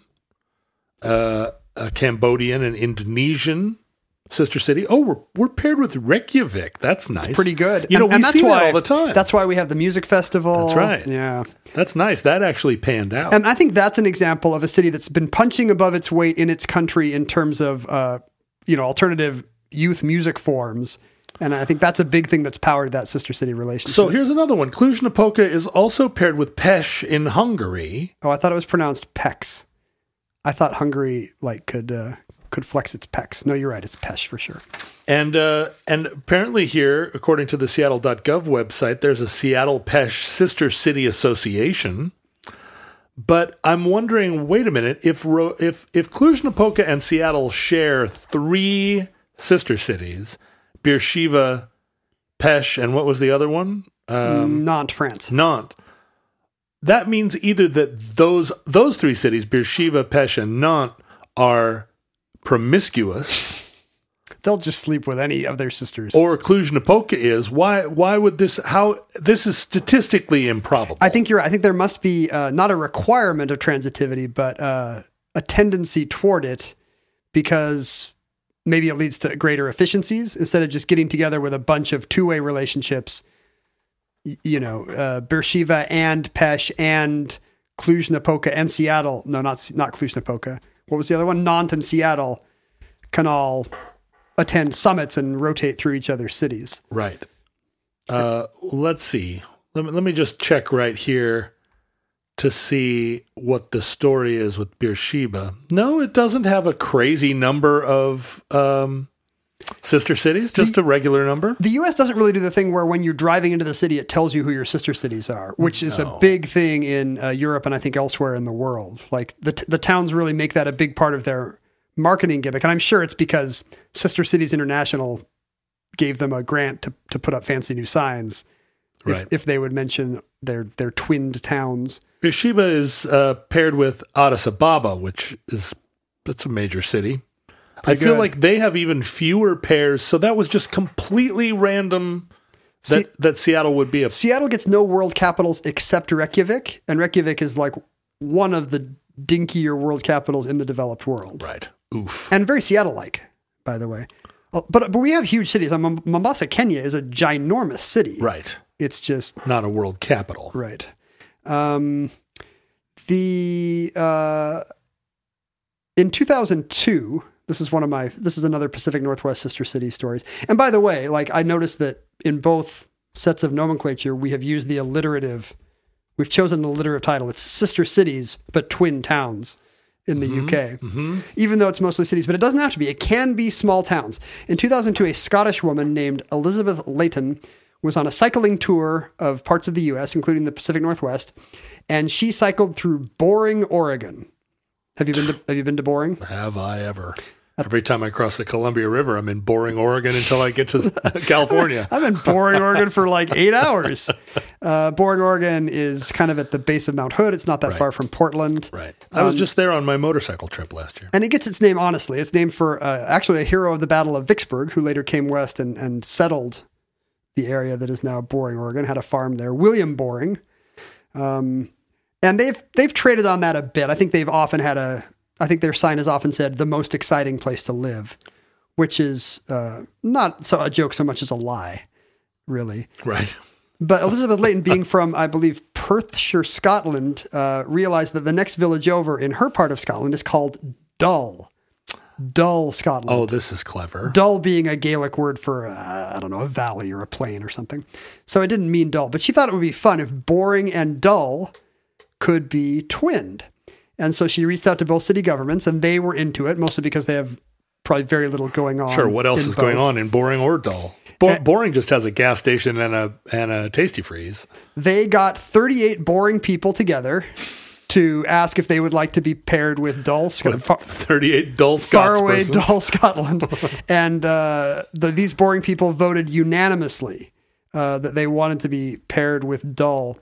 Speaker 4: uh, a Cambodian and Indonesian sister city. Oh, we're we're paired with Reykjavik. That's nice.
Speaker 3: Pretty good.
Speaker 4: You know,
Speaker 3: and,
Speaker 4: we
Speaker 3: and that's
Speaker 4: see
Speaker 3: why,
Speaker 4: that all the time.
Speaker 3: That's why we have the music festival.
Speaker 4: That's right.
Speaker 3: Yeah.
Speaker 4: That's nice. That actually panned out.
Speaker 3: And I think that's an example of a city that's been punching above its weight in its country in terms of, uh, you know, alternative youth music forms. And I think that's a big thing that's powered that sister city relationship.
Speaker 4: so here's another one. Cluj-Napoca is also paired with Pest in Hungary.
Speaker 3: Oh, I thought it was pronounced pecs. I thought Hungary like could uh, could flex its pecs. No, you're right. It's Pesh for sure.
Speaker 4: And uh, and apparently here, according to the Seattle dot gov website, there's a Seattle Pesh Sister City Association. But I'm wondering, wait a minute, if Ro- if if Cluj-Napoca and Seattle share three sister cities, Beersheba, Pesh, and what was the other one? Um,
Speaker 3: Nantes, France.
Speaker 4: Nantes. That means either that those those three cities, Beersheba, Pesh, and Nantes, are promiscuous,
Speaker 3: They'll just sleep with any of their sisters.
Speaker 4: or Cluj-Napoca is. Why? Why would this? How this is statistically improbable?
Speaker 3: I think you're right. I think there must be uh, not a requirement of transitivity, but uh, a tendency toward it, because maybe it leads to greater efficiencies instead of just getting together with a bunch of two-way relationships. Y- You know, uh, Beersheba and Pesh and Cluj-Napoca and Seattle. No, not not Cluj-Napoca. What was the other one? Nantes and Seattle can all attend summits and rotate through each other's cities.
Speaker 4: Right. Uh, let's see. Let me, let me just check right here to see what the story is with Beersheba. No, it doesn't have a crazy number of um, sister cities, just a regular number.
Speaker 3: The U S doesn't really do the thing where when you're driving into the city, it tells you who your sister cities are, which is
Speaker 4: No.
Speaker 3: a big thing in uh, Europe and I think elsewhere in the world. Like the t- the towns really make that a big part of their marketing gimmick. And I'm sure it's because Sister Cities International gave them a grant to, to put up fancy new signs if,
Speaker 4: Right.
Speaker 3: if they would mention their, their twinned towns.
Speaker 4: Beersheba is uh, paired with Addis Ababa, which is that's a major city. I
Speaker 3: Pretty
Speaker 4: feel
Speaker 3: good.
Speaker 4: like they have even fewer pairs, so that was just completely random that,
Speaker 3: See-
Speaker 4: that Seattle would be a
Speaker 3: Seattle gets no world capitals except Reykjavik, and Reykjavik is like one of the dinkier world capitals in the developed world.
Speaker 4: right. Oof.
Speaker 3: And very Seattle-like, by the way. Oh, But but we have huge cities. Um, Mombasa, Kenya is a ginormous city.
Speaker 4: Right.
Speaker 3: It's just
Speaker 4: Not a world capital.
Speaker 3: right. Um, the uh, in two thousand two, this is one of my. This is another Pacific Northwest sister city stories. And by the way, like I noticed that in both sets of nomenclature, we have used the alliterative. We've chosen an alliterative title. It's sister cities, but twin towns. In the U K, even though it's mostly cities, but it doesn't have to be. It can be small towns. In two thousand two, a Scottish woman named Elizabeth Layton was on a cycling tour of parts of the U S, including the Pacific Northwest, and she cycled through Boring, Oregon. Have you been to, have you been to Boring?
Speaker 4: Have I ever? Every time I cross the Columbia River, I'm in Boring, Oregon until I get to California.
Speaker 3: I'm in Boring, Oregon for like eight hours. Uh, Boring, Oregon is kind of at the base of Mount Hood. It's not that
Speaker 4: Right.
Speaker 3: far from Portland.
Speaker 4: Right. I was just there on my motorcycle trip last year.
Speaker 3: And it gets its name, honestly. It's named for uh, actually a hero of the Battle of Vicksburg who later came west and, and settled the area that is now Boring, Oregon, had a farm there, William Boring. Um, and they've they've traded on that a bit. I think they've often had a, I think their sign has often said, the most exciting place to live, which is uh, not so a joke so much as a lie, really.
Speaker 4: Right.
Speaker 3: But Elizabeth Layton, being from, I believe, Perthshire, Scotland, uh, realized that the next village over in her part of Scotland is called Dull. Dull, Scotland.
Speaker 4: Oh, this is clever.
Speaker 3: Dull being a Gaelic word for, uh, I don't know, a valley or a plain or something. So it didn't mean dull, but she thought it would be fun if boring and dull could be twinned. And so she reached out to both city governments, and they were into it, mostly because they have probably very little going on.
Speaker 4: Sure, what else
Speaker 3: in
Speaker 4: is going
Speaker 3: both.
Speaker 4: on in Boring or Dull? Bo-
Speaker 3: Uh,
Speaker 4: boring just has a gas station and a and a Tasty Freeze.
Speaker 3: They got thirty-eight boring people together to ask if they would like to be paired with Dull, Scotland. Far,
Speaker 4: thirty-eight Dull
Speaker 3: far
Speaker 4: Scots
Speaker 3: away
Speaker 4: persons.
Speaker 3: Dull, Scotland. And uh, the, these boring people voted unanimously uh, that they wanted to be paired with Dull.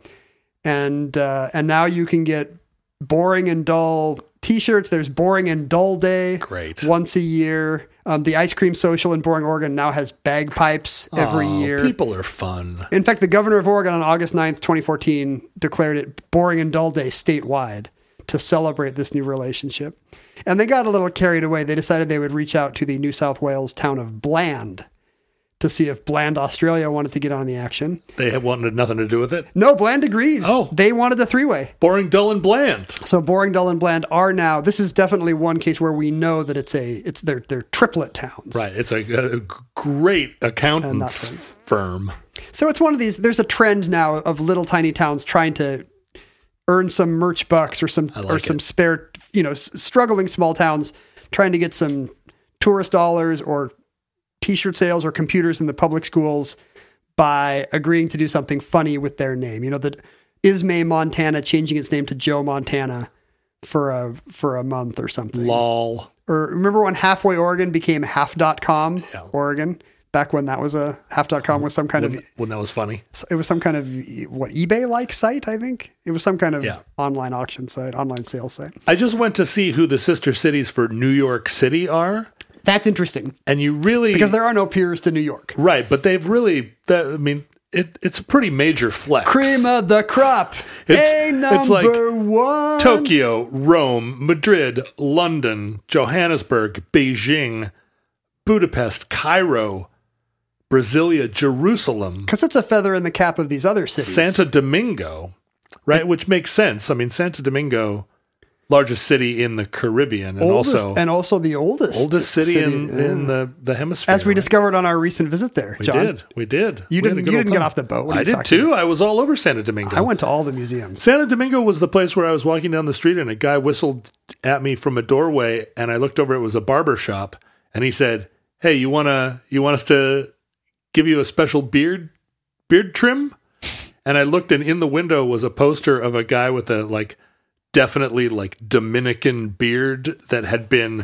Speaker 3: And uh, and now you can get Boring and Dull t-shirts. There's Boring and Dull Day.
Speaker 4: Great.
Speaker 3: Once a year. Um, the Ice Cream Social in Boring, Oregon now has bagpipes every
Speaker 4: Aw,
Speaker 3: year.
Speaker 4: People are fun.
Speaker 3: In fact, the governor of Oregon on August ninth, twenty fourteen declared it Boring and Dull Day statewide to celebrate this new relationship. And they got a little carried away. They decided they would reach out to the New South Wales town of Bland to see if Bland, Australia wanted to get on the action.
Speaker 4: They had wanted nothing to do with it.
Speaker 3: No, Bland agreed.
Speaker 4: Oh.
Speaker 3: They wanted a three-way.
Speaker 4: Boring, Dull, and Bland.
Speaker 3: So Boring, Dull, and Bland are now, this is definitely one case where we know that it's a, it's their, they're triplet towns.
Speaker 4: Right. It's a, a great accountant's
Speaker 3: And that's right.
Speaker 4: firm.
Speaker 3: So it's one of these, there's a trend now of little tiny towns trying to earn some merch bucks or some,
Speaker 4: I like
Speaker 3: or some
Speaker 4: it.
Speaker 3: spare, you know, s- struggling small towns trying to get some tourist dollars or t-shirt sales or computers in the public schools by agreeing to do something funny with their name. You know, that Ismay, Montana, changing its name to Joe Montana for a, for a month or something.
Speaker 4: Lol.
Speaker 3: Or remember when Halfway Oregon became half dot com
Speaker 4: Yeah.
Speaker 3: Oregon? Back when that was a half dot com was some kind
Speaker 4: When,
Speaker 3: of,
Speaker 4: when that was funny.
Speaker 3: it was some kind of what eBay like site, I think. It was some kind of
Speaker 4: Yeah.
Speaker 3: online auction site, online sales site.
Speaker 4: I just went to see who the sister cities for New York City are.
Speaker 3: That's interesting
Speaker 4: And you really...
Speaker 3: because there are no peers to New York.
Speaker 4: Right, but they've really... That, I mean, it, it's a pretty major flex.
Speaker 3: Cream of the crop.
Speaker 4: It's-
Speaker 3: a number
Speaker 4: it's like
Speaker 3: one.
Speaker 4: Tokyo, Rome, Madrid, London, Johannesburg, Beijing, Budapest, Cairo, Brasilia, Jerusalem,
Speaker 3: Because it's a feather in the cap of these other cities.
Speaker 4: Santo Domingo, right? Which makes sense. I mean, Santo Domingo, largest city in the Caribbean, and
Speaker 3: oldest,
Speaker 4: also
Speaker 3: and also the oldest
Speaker 4: oldest city, in,
Speaker 3: yeah.
Speaker 4: in the, the hemisphere.
Speaker 3: As we
Speaker 4: right?
Speaker 3: discovered on our recent visit there,
Speaker 4: We
Speaker 3: John.
Speaker 4: did. We did.
Speaker 3: You
Speaker 4: We had
Speaker 3: didn't-
Speaker 4: a good
Speaker 3: you
Speaker 4: old
Speaker 3: didn't get
Speaker 4: time.
Speaker 3: off the boat. What are
Speaker 4: I
Speaker 3: you
Speaker 4: did
Speaker 3: talking
Speaker 4: too. I was all over Santo Domingo.
Speaker 3: I went to all the museums.
Speaker 4: Santo Domingo was the place where I was walking down the street and a guy whistled at me from a doorway, and I looked over. It was a barber shop, and he said, "Hey, you wanna you want us to give you a special beard beard trim?" And I looked, and in the window was a poster of a guy with a like definitely like Dominican beard that had been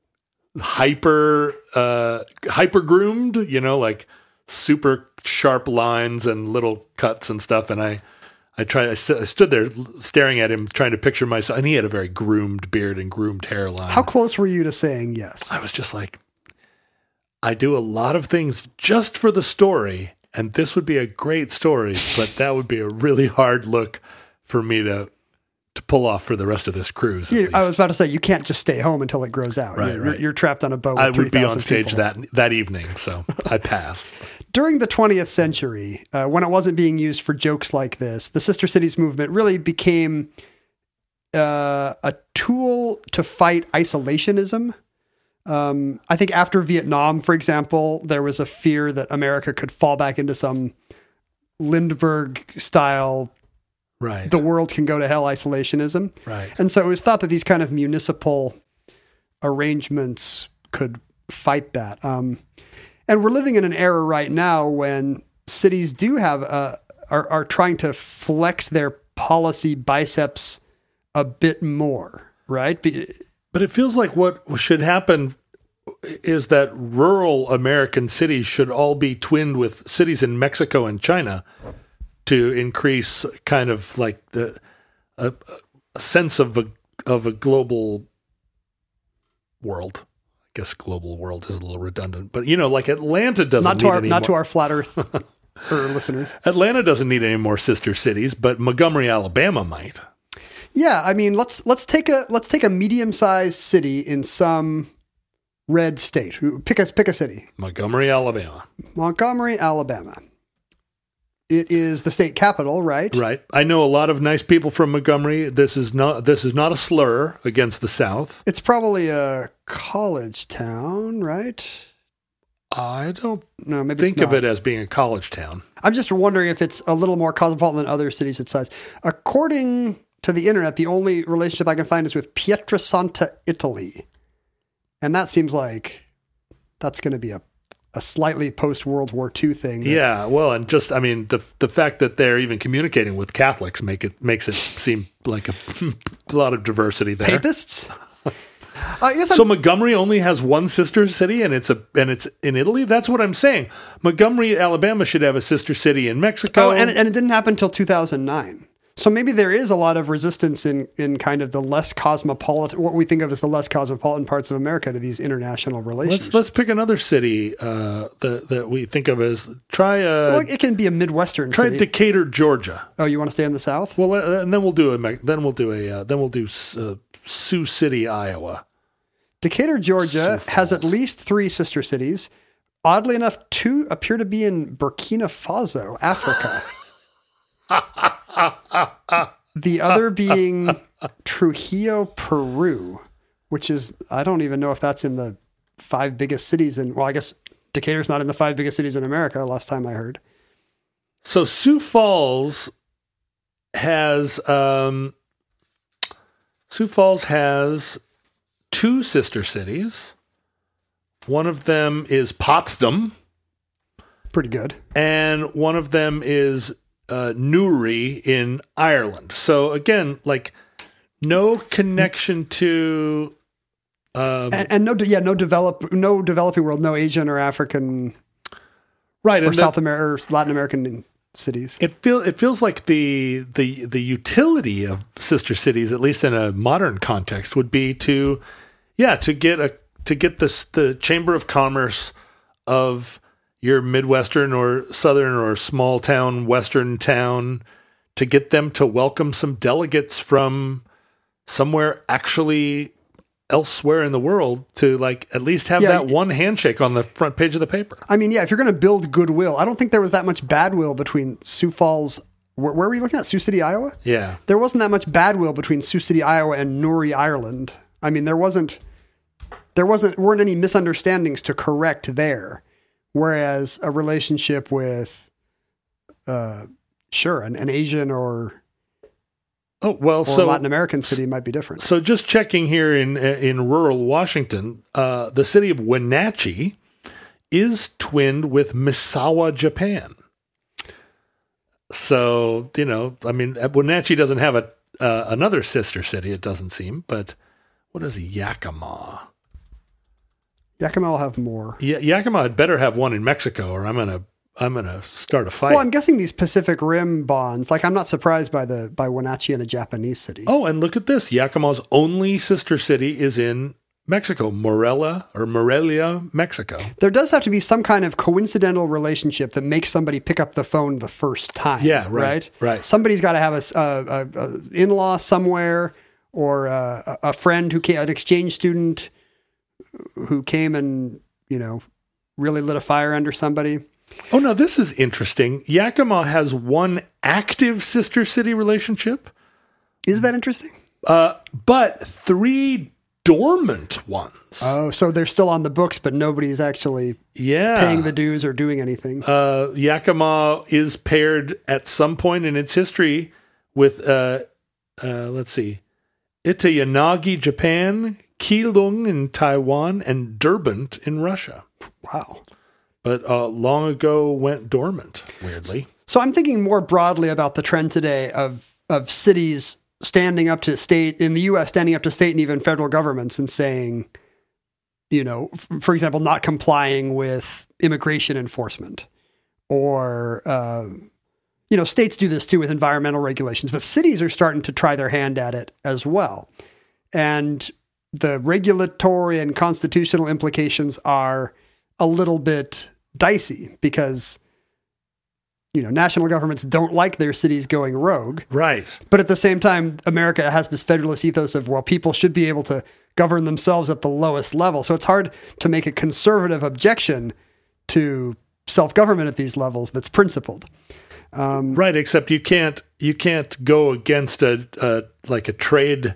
Speaker 4: hyper uh, hyper groomed. You know, like super sharp lines and little cuts and stuff. And I. I tried. I, st- I stood there staring at him, trying to picture myself, and he had a very groomed beard and groomed hairline.
Speaker 3: How close were you to saying yes?
Speaker 4: I was just like, I do a lot of things just for the story, and this would be a great story, but that would be a really hard look for me to to pull off for the rest of this cruise. at
Speaker 3: You, I
Speaker 4: least.
Speaker 3: was about to say you can't just stay home until it grows out.
Speaker 4: Right,
Speaker 3: you're,
Speaker 4: right.
Speaker 3: you're trapped on a boat. With
Speaker 4: I would be on
Speaker 3: three thousand
Speaker 4: stage
Speaker 3: people.
Speaker 4: that that evening, so I passed.
Speaker 3: During the twentieth century, uh, when it wasn't being used for jokes like this, the Sister Cities movement really became uh, a tool to fight isolationism. Um, I think after Vietnam, for example, there was a fear that America could fall back into some Lindbergh style,
Speaker 4: Right.
Speaker 3: the world can go to hell isolationism.
Speaker 4: Right.
Speaker 3: And so it was thought that these kind of municipal arrangements could fight that. Um, and we're living in an era right now when cities do have uh, are are trying to flex their policy biceps a bit more, right? Be-
Speaker 4: But it feels like what should happen is that rural American cities should all be twinned with cities in Mexico and China to increase kind of like the a, a sense of a of a global world. I guess global world is a little redundant, but you know, like Atlanta doesn't
Speaker 3: not to
Speaker 4: need
Speaker 3: our
Speaker 4: any
Speaker 3: not
Speaker 4: more,
Speaker 3: to our flat Earth or listeners.
Speaker 4: Atlanta doesn't need any more sister cities, but Montgomery, Alabama might.
Speaker 3: Yeah, I mean, let's let's take a let's take a medium-sized city in some red state. Who- Pick a pick a city.
Speaker 4: Montgomery, Alabama.
Speaker 3: Montgomery, Alabama. it is the state capital, right?
Speaker 4: Right. I know a lot of nice people from Montgomery. This is not this is not a slur against the South.
Speaker 3: It's probably a college town, right?
Speaker 4: I don't
Speaker 3: No, maybe
Speaker 4: think
Speaker 3: it's
Speaker 4: of
Speaker 3: not.
Speaker 4: it as being a college town.
Speaker 3: I'm just wondering if it's a little more cosmopolitan than other cities its size. According to the internet, the only relationship I can find is with Pietrasanta, Italy. And that seems like that's going to be a, a slightly post-World War Two thing. that-
Speaker 4: Yeah, well, and just I mean the the fact that they're even communicating with Catholics make it makes it seem like a, a lot of diversity there.
Speaker 3: Papists? I guess
Speaker 4: So
Speaker 3: I'm,
Speaker 4: Montgomery only has one sister city, and it's a and it's in Italy. That's what I'm saying. Montgomery, Alabama, should have a sister city in Mexico.
Speaker 3: oh, and, and it didn't happen until two thousand nine. So maybe there is a lot of resistance in, in kind of the less cosmopolitan, what we think of as the less cosmopolitan parts of America to these international relations.
Speaker 4: let's let's pick another city uh, that that we think of as try uh,
Speaker 3: well, it can be a Midwestern
Speaker 4: try
Speaker 3: city.
Speaker 4: Decatur, Georgia.
Speaker 3: oh, you want to stay in the South?
Speaker 4: Well, uh, and then we'll do a Me- then we'll do a uh, then we'll do uh, Sioux City, Iowa.
Speaker 3: Decatur, Georgia
Speaker 4: Sioux
Speaker 3: has at
Speaker 4: Falls.
Speaker 3: least three sister cities. Oddly enough, two appear to be in Burkina Faso, Africa. The other being Trujillo, Peru, which is, I don't even know if that's in the five biggest cities in, well, I guess Decatur's not in the five biggest cities in America, last time I heard.
Speaker 4: So Sioux Falls has um, Sioux Falls has two sister cities. One of them is Potsdam,
Speaker 3: Pretty good.
Speaker 4: and one of them is uh, Newry in Ireland. So again, like no connection to um,
Speaker 3: And, and no, de- yeah, no develop, no developing world, no Asian or African
Speaker 4: right
Speaker 3: or
Speaker 4: and
Speaker 3: South
Speaker 4: that-
Speaker 3: American or Latin American cities.
Speaker 4: It feel it feels like the the the utility of sister cities, at least in a modern context, would be to, yeah, to get a to get this the Chamber of Commerce of your Midwestern or Southern or small town Western town, to get them to welcome some delegates from somewhere actually elsewhere in the world to like at least have
Speaker 3: Yeah,
Speaker 4: that
Speaker 3: y-
Speaker 4: one handshake on the front page of the paper.
Speaker 3: I mean, yeah, if you're going to build goodwill, I don't think there was that much bad will between Sioux Falls. Where, where were you looking at? Sioux City, Iowa?
Speaker 4: Yeah.
Speaker 3: There wasn't that much bad will between Sioux City, Iowa and Newry, Ireland. I mean, there wasn't, there wasn't, weren't any misunderstandings to correct there. Whereas a relationship with, uh, sure, an, an Asian or,
Speaker 4: Oh, well,
Speaker 3: or
Speaker 4: so
Speaker 3: Latin American city might be different.
Speaker 4: So just checking here in in rural Washington, uh, the city of Wenatchee is twinned with Misawa, Japan. So, you know, I mean, Wenatchee doesn't have a uh, another sister city, it doesn't seem, but what is Yakima?
Speaker 3: Yakima will have more.
Speaker 4: Ya Yakima had better have one in Mexico, or I'm gonna I'm gonna start a fight.
Speaker 3: Well, I'm guessing these Pacific Rim bonds, like I'm not surprised by the, by Wenatchee and a Japanese city.
Speaker 4: Oh, and look at this. Yakima's only sister city is in Mexico, Morelia or Morelia, Mexico.
Speaker 3: There does have to be some kind of coincidental relationship that makes somebody pick up the phone the first time.
Speaker 4: Yeah, right,
Speaker 3: right.
Speaker 4: right.
Speaker 3: Somebody's got to have a, s- a- a- a in-law somewhere, or a, a friend who came, an exchange student who came and, you know, really lit a fire under somebody.
Speaker 4: Oh, no, this is interesting. Yakima has one active sister city relationship,
Speaker 3: Is that interesting?
Speaker 4: uh, but three dormant ones.
Speaker 3: Oh, so they're still on the books, but nobody's actually
Speaker 4: yeah.
Speaker 3: paying the dues or doing anything.
Speaker 4: Uh, Yakima is paired at some point in its history with, uh, uh, let's see, Itayanagi, Japan, Keelung in Taiwan, and Derbent in Russia.
Speaker 3: Wow.
Speaker 4: But uh, long ago went dormant, weirdly.
Speaker 3: So I'm thinking more broadly about the trend today of of cities standing up to state in the U S, standing up to state and even federal governments and saying, you know, f- for example, not complying with immigration enforcement, or uh, you know, states do this too with environmental regulations, but cities are starting to try their hand at it as well. And the regulatory and constitutional implications are a little bit dicey because, you know, national governments don't like their cities going rogue.
Speaker 4: Right.
Speaker 3: But at the same time, America has this federalist ethos of, well, people should be able to govern themselves at the lowest level. So it's hard to make a conservative objection to self-government at these levels that's principled.
Speaker 4: Right, except you can't you can't go against a, a like a trade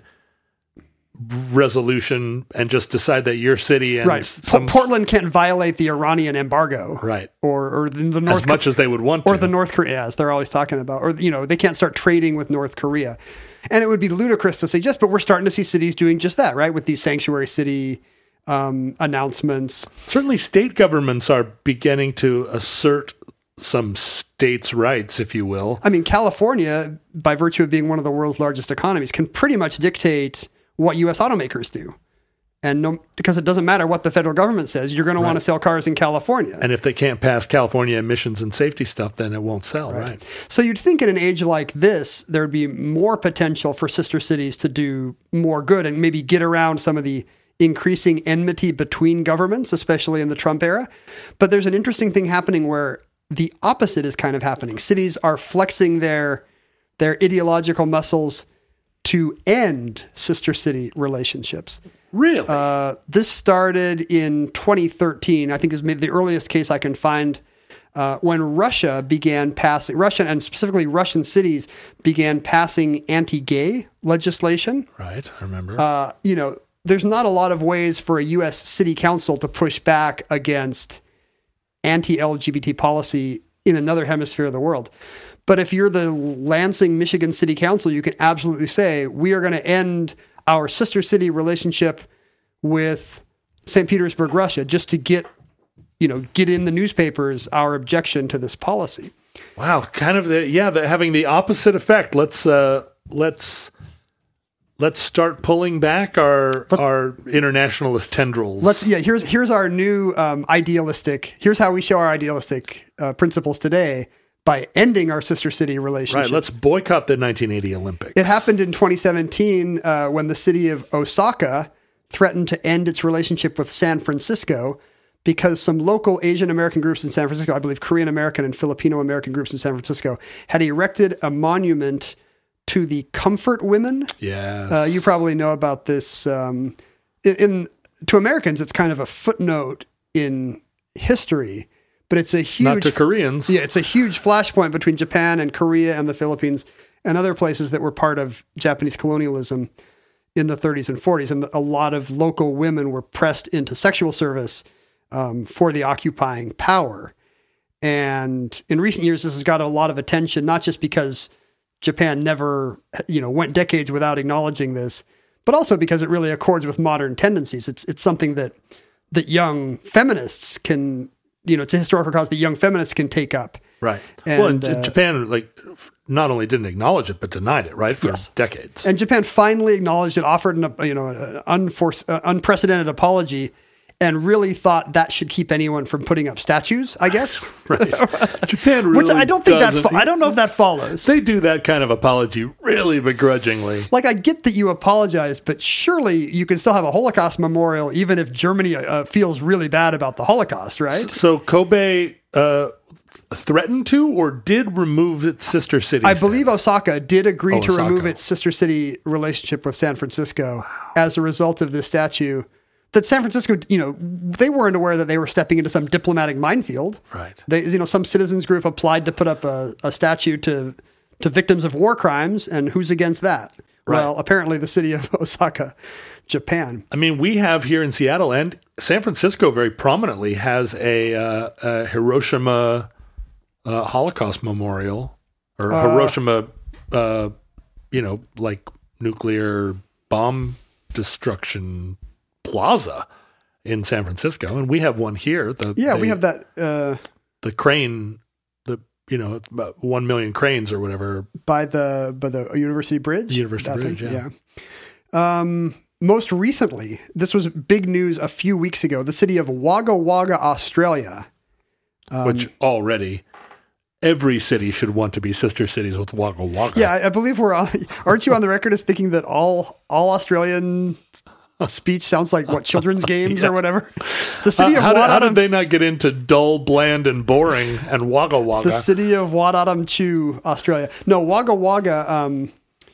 Speaker 4: resolution and just decide that your city and
Speaker 3: Right.
Speaker 4: some,
Speaker 3: Po- Portland can't violate the Iranian embargo.
Speaker 4: Right.
Speaker 3: Or, or the, the North
Speaker 4: as much as they would want
Speaker 3: or
Speaker 4: to.
Speaker 3: the North Korea, as they're always talking about, or, you know, they can't start trading with North Korea. And it would be ludicrous to suggest, but we're starting to see cities doing just that, right? With these sanctuary city um, announcements.
Speaker 4: Certainly state governments are beginning to assert some states' rights, if you will.
Speaker 3: I mean, California, by virtue of being one of the world's largest economies, can pretty much dictate what U S automakers do. And no, because it doesn't matter what the federal government says, you're going to want to sell cars in California.
Speaker 4: And if they can't pass California emissions and safety stuff, then it won't sell, right? right?
Speaker 3: So you'd think in an age like this, there'd be more potential for sister cities to do more good and maybe get around some of the increasing enmity between governments, especially in the Trump era. But there's an interesting thing happening where the opposite is kind of happening. Cities are flexing their their ideological muscles to end sister city relationships.
Speaker 4: Really?
Speaker 3: Uh, this started in twenty thirteen. I think is maybe the earliest case I can find uh, when Russia began passing, Russia and specifically Russian cities began passing anti-gay legislation.
Speaker 4: Right, I remember.
Speaker 3: Uh, you know, there's not a lot of ways for a U S city council to push back against anti-L G B T policy in another hemisphere of the world. But if you're the Lansing, Michigan City Council, you can absolutely say, we are going to end our sister city relationship with Saint Petersburg, Russia, just to get, you know, get in the newspapers our objection to this policy.
Speaker 4: Wow, kind of the yeah, the, having the opposite effect. Let's uh, let's let's start pulling back our
Speaker 3: Let,
Speaker 4: our internationalist tendrils.
Speaker 3: Let's yeah. Here's here's our new um, idealistic. Here's how we show our idealistic uh, principles today by ending our sister city relationship.
Speaker 4: Right. Let's boycott the nineteen eighty Olympics.
Speaker 3: It happened in twenty seventeen uh, when the city of Osaka threatened to end its relationship with San Francisco because some local Asian American groups in San Francisco, I believe Korean American and Filipino American groups in San Francisco, had erected a monument to the comfort women.
Speaker 4: Yes.
Speaker 3: Uh, you probably know about this. Um, in, in to Americans, it's kind of a footnote in history, but it's a huge.
Speaker 4: Not to Koreans.
Speaker 3: Yeah, it's a huge flashpoint between Japan and Korea and the Philippines and other places that were part of Japanese colonialism in the thirties and forties. And a lot of local women were pressed into sexual service um, for the occupying power. And in recent years, this has got a lot of attention, not just because Japan never, you know, went decades without acknowledging this, but also because it really accords with modern tendencies. It's it's something that that young feminists can, you know, it's a historical cause that young feminists can take up.
Speaker 4: Right.
Speaker 3: And,
Speaker 4: well, and
Speaker 3: uh,
Speaker 4: Japan, like, not only didn't acknowledge it, but denied it, right, for
Speaker 3: Yes.
Speaker 4: decades.
Speaker 3: And Japan finally acknowledged it, offered an, you know, an unforced, uh, unprecedented apology, and really thought that should keep anyone from putting up statues, I guess.
Speaker 4: Right. Japan really
Speaker 3: Which I don't think that,
Speaker 4: doesn't-
Speaker 3: fo- I don't know if that follows.
Speaker 4: They do that kind of apology really begrudgingly.
Speaker 3: Like, I get that you apologize, but surely you can still have a Holocaust memorial, even if Germany uh, feels really bad about the Holocaust, right?
Speaker 4: So Kobe uh, threatened to or did remove its sister city?
Speaker 3: I believe Osaka did agree
Speaker 4: Oh,
Speaker 3: to remove
Speaker 4: Osaka.
Speaker 3: its sister city relationship with San Francisco as a result of this statue. That San Francisco, you know, they weren't aware that they were stepping into some diplomatic minefield.
Speaker 4: Right.
Speaker 3: They, you know, some citizens group applied to put up a, a statue to to victims of war crimes, and who's against that?
Speaker 4: Right.
Speaker 3: Well, apparently the city of Osaka, Japan.
Speaker 4: I mean, we have here in Seattle and San Francisco very prominently has a, uh, a Hiroshima uh, Holocaust memorial or Hiroshima, uh, you know, like nuclear bomb destruction plaza in San Francisco, and we have one here. The
Speaker 3: Yeah,
Speaker 4: the,
Speaker 3: we have that uh,
Speaker 4: the crane, the you know it's about one million cranes or whatever.
Speaker 3: by the by the University Bridge.
Speaker 4: University
Speaker 3: that
Speaker 4: Bridge,
Speaker 3: thing,
Speaker 4: yeah.
Speaker 3: yeah. Um, most recently, this was big news a few weeks ago. The city of Wagga Wagga, Australia. Um,
Speaker 4: Which already every city should want to be sister cities with Wagga Wagga.
Speaker 3: Yeah, I, I believe we're on. Aren't you on the record as thinking that all all Australian speech sounds like what children's games
Speaker 4: Yeah.
Speaker 3: or whatever? The city
Speaker 4: Uh,
Speaker 3: of
Speaker 4: how, did, how
Speaker 3: Wadadam,
Speaker 4: did they not get into dull, bland, and boring and Wagga Wagga?
Speaker 3: the city of Wadadam Chew, Australia. No, Wagga Wagga. Um,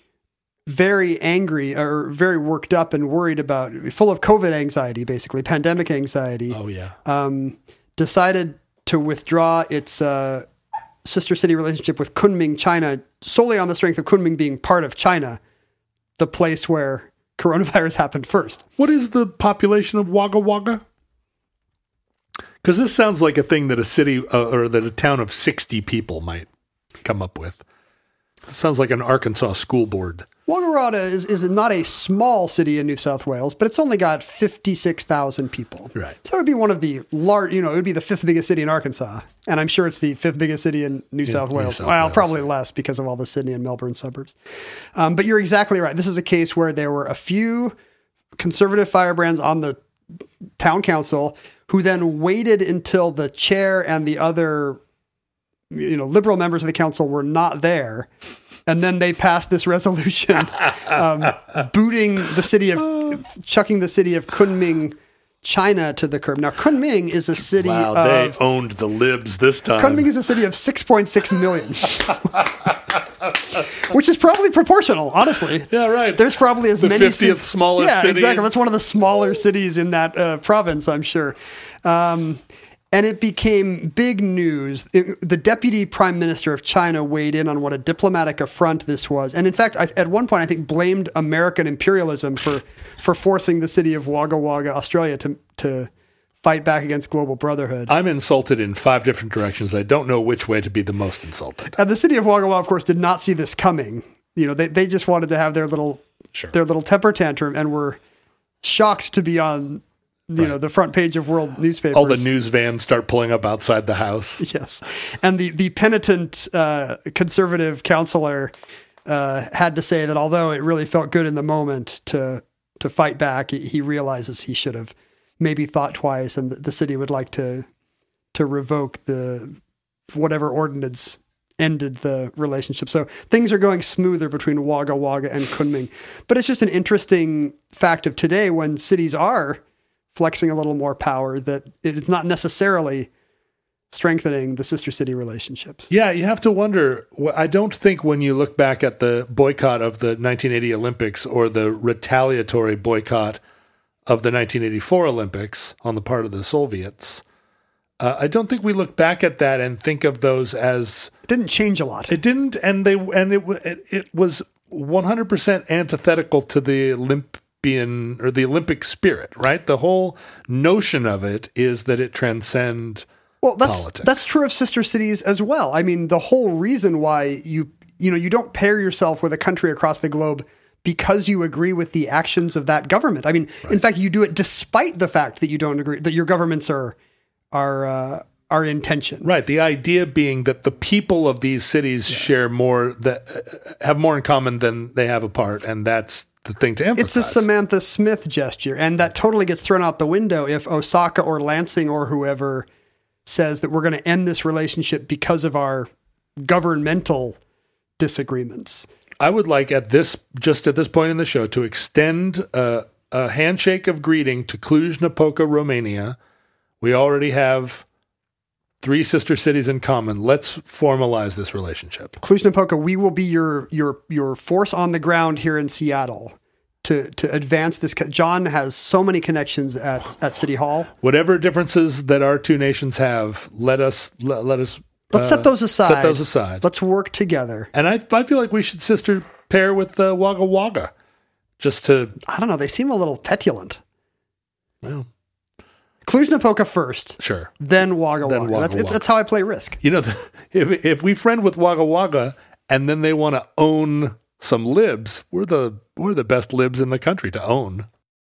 Speaker 3: very angry or very worked up and worried about, full of COVID anxiety, basically pandemic anxiety.
Speaker 4: oh yeah,
Speaker 3: um, decided to withdraw its uh, sister city relationship with Kunming, China, solely on the strength of Kunming being part of China, the place where coronavirus happened first.
Speaker 4: What is the population of Wagga Wagga? Because this sounds like a thing that a city uh, or that a town of sixty people might come up with. It sounds like an Arkansas school board.
Speaker 3: Wagga Wagga is, is not a small city in New South Wales, but it's only got fifty-six thousand people.
Speaker 4: Right.
Speaker 3: So it would be one of the large, you know, it would be the fifth biggest city in Arkansas. And I'm sure it's the fifth biggest city in New
Speaker 4: In
Speaker 3: South
Speaker 4: New
Speaker 3: Wales.
Speaker 4: South
Speaker 3: well,
Speaker 4: Wales,
Speaker 3: probably
Speaker 4: yeah.
Speaker 3: less because of all the Sydney and Melbourne suburbs. Um, but you're exactly right. This is a case where there were a few conservative firebrands on the town council who then waited until the chair and the other, you know, liberal members of the council were not there. And then they passed this resolution um, booting the city of, chucking the city of Kunming, China to the curb. Now, Kunming is a city
Speaker 4: Wow,
Speaker 3: of...
Speaker 4: they owned the libs this time.
Speaker 3: Kunming is a city of six point six million, which is probably proportional, honestly.
Speaker 4: Yeah, right.
Speaker 3: There's probably as
Speaker 4: The
Speaker 3: many...
Speaker 4: fiftieth smallest
Speaker 3: yeah,
Speaker 4: city.
Speaker 3: exactly. That's one of the smaller cities in that uh, province, I'm sure. Um, and it became big news. It- the deputy prime minister of China weighed in on what a diplomatic affront this was. And in fact, I, at one point, I think blamed American imperialism for, for forcing the city of Wagga Wagga, Australia, to, to fight back against global brotherhood.
Speaker 4: I'm insulted in five different directions. I don't know which way to be the most insulted.
Speaker 3: And the city of Wagga Wagga, of course, did not see this coming. You know, they, they just wanted to have their little
Speaker 4: Sure.
Speaker 3: their little temper tantrum and were shocked to be on, you
Speaker 4: Right.
Speaker 3: know, the front page of world newspapers.
Speaker 4: All the news vans start pulling up outside the house.
Speaker 3: Yes. And the, the penitent uh, conservative counselor uh, had to say that although it really felt good in the moment to to fight back, he, he realizes he should have maybe thought twice, and the, the city would like to to revoke the whatever ordinance ended the relationship. So things are going smoother between Wagga Wagga and Kunming. But it's just an interesting fact of today when cities are flexing a little more power that it's not necessarily strengthening the sister city relationships.
Speaker 4: Yeah, you have to wonder. wh- I don't think when you look back at the boycott of the nineteen eighty Olympics or the retaliatory boycott of the nineteen eighty-four Olympics on the part of the Soviets, uh, I don't think we look back at that and think of those as
Speaker 3: It didn't change a lot.
Speaker 4: it didn't, and they and it w- it, it was one hundred percent antithetical to the Olympian or the Olympic spirit, right? The whole notion of it is that it transcend.
Speaker 3: Well, that's
Speaker 4: politics.
Speaker 3: that's true of sister cities as well. I mean, the whole reason why you you know you don't pair yourself with a country across the globe because you agree with the actions of that government. I mean, in fact, you do it despite the fact that you don't agree that your governments are are uh, are in tension.
Speaker 4: Right. The idea being that the people of these cities share more, that uh, have more in common than they have apart, and that's the thing to emphasize.
Speaker 3: It's a Samantha Smith gesture, and that totally gets thrown out the window if Osaka or Lansing or whoever says that we're going to end this relationship because of our governmental disagreements.
Speaker 4: I would like at this, just at this point in the show, to extend a, a handshake of greeting to Cluj-Napoca, Romania. We already have three sister cities in common. Let's formalize this relationship.
Speaker 3: Cluj-Napoca, we will be your your your force on the ground here in Seattle to to advance this. co- John has so many connections at at City Hall.
Speaker 4: Whatever differences that our two nations have, let us let, let us
Speaker 3: Let's
Speaker 4: uh,
Speaker 3: set those aside.
Speaker 4: Set those aside.
Speaker 3: Let's work together.
Speaker 4: And I, I feel like we should sister pair with uh, Wagga Wagga, just to,
Speaker 3: I don't know. They seem a little petulant.
Speaker 4: well,
Speaker 3: Cluj-Napoca first,
Speaker 4: sure.
Speaker 3: then Wagga
Speaker 4: Then
Speaker 3: Wagga.
Speaker 4: Wagga
Speaker 3: That's, it's,
Speaker 4: Wagga.
Speaker 3: that's how I play Risk.
Speaker 4: You know, the, if if we friend with Wagga Wagga and then they want to own some libs, we're the we're the best libs in the country to own.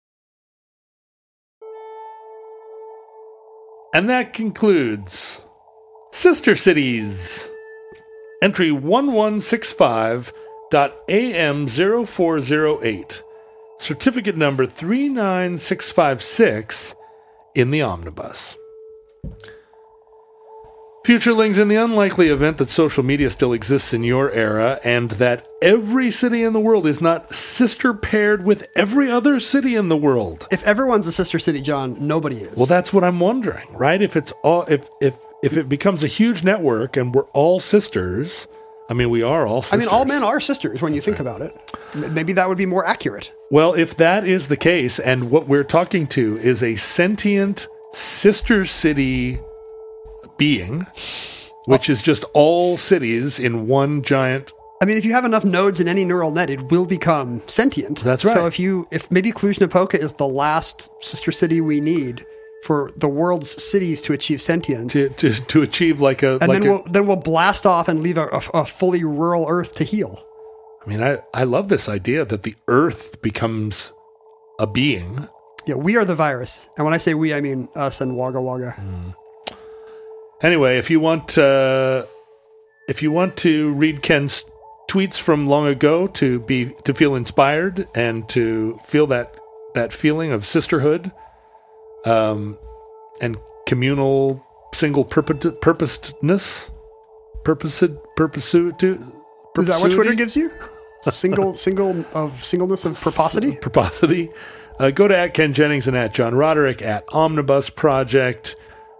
Speaker 4: And that concludes Sister Cities. Entry one one six five dot A M zero four zero eight. Certificate number three nine six five six in the omnibus. Futurelings, in the unlikely event that social media still exists in your era and that every city in the world is not sister paired with every other city in the world.
Speaker 3: If everyone's a sister city, John, nobody is.
Speaker 4: Well, that's what I'm wondering, right? If it's all, if if if it becomes a huge network and we're all sisters, I mean, we are all
Speaker 3: I
Speaker 4: sisters.
Speaker 3: mean, all men are sisters when you think about it. M- Maybe that would be more accurate.
Speaker 4: Well, if that is the case, and what we're talking to is a sentient sister city being which is just all cities in one giant.
Speaker 3: I mean, if you have enough nodes in any neural net, it will become sentient.
Speaker 4: That's right.
Speaker 3: So if you, if maybe Cluj-Napoca is the last sister city we need for the world's cities to achieve sentience,
Speaker 4: To, to, to achieve like a.
Speaker 3: and
Speaker 4: like
Speaker 3: then
Speaker 4: a,
Speaker 3: we'll then we'll blast off and leave a, a, a fully rural Earth to heal.
Speaker 4: I mean, I, I love this idea that the Earth becomes a being.
Speaker 3: Yeah, we are the virus, and when I say we, I mean us and Wagga Wagga.
Speaker 4: Mm. Anyway, if you want, uh, if you want to read Ken's tweets from long ago to be to feel inspired and to feel that that feeling of sisterhood, um, and communal single purpose purposedness, purposed purposuit.
Speaker 3: Is that what Twitter gives you? Single, single of singleness of purposity.
Speaker 4: Purposity. Uh, go to at Ken Jennings and at John Roderick at Omnibus Project.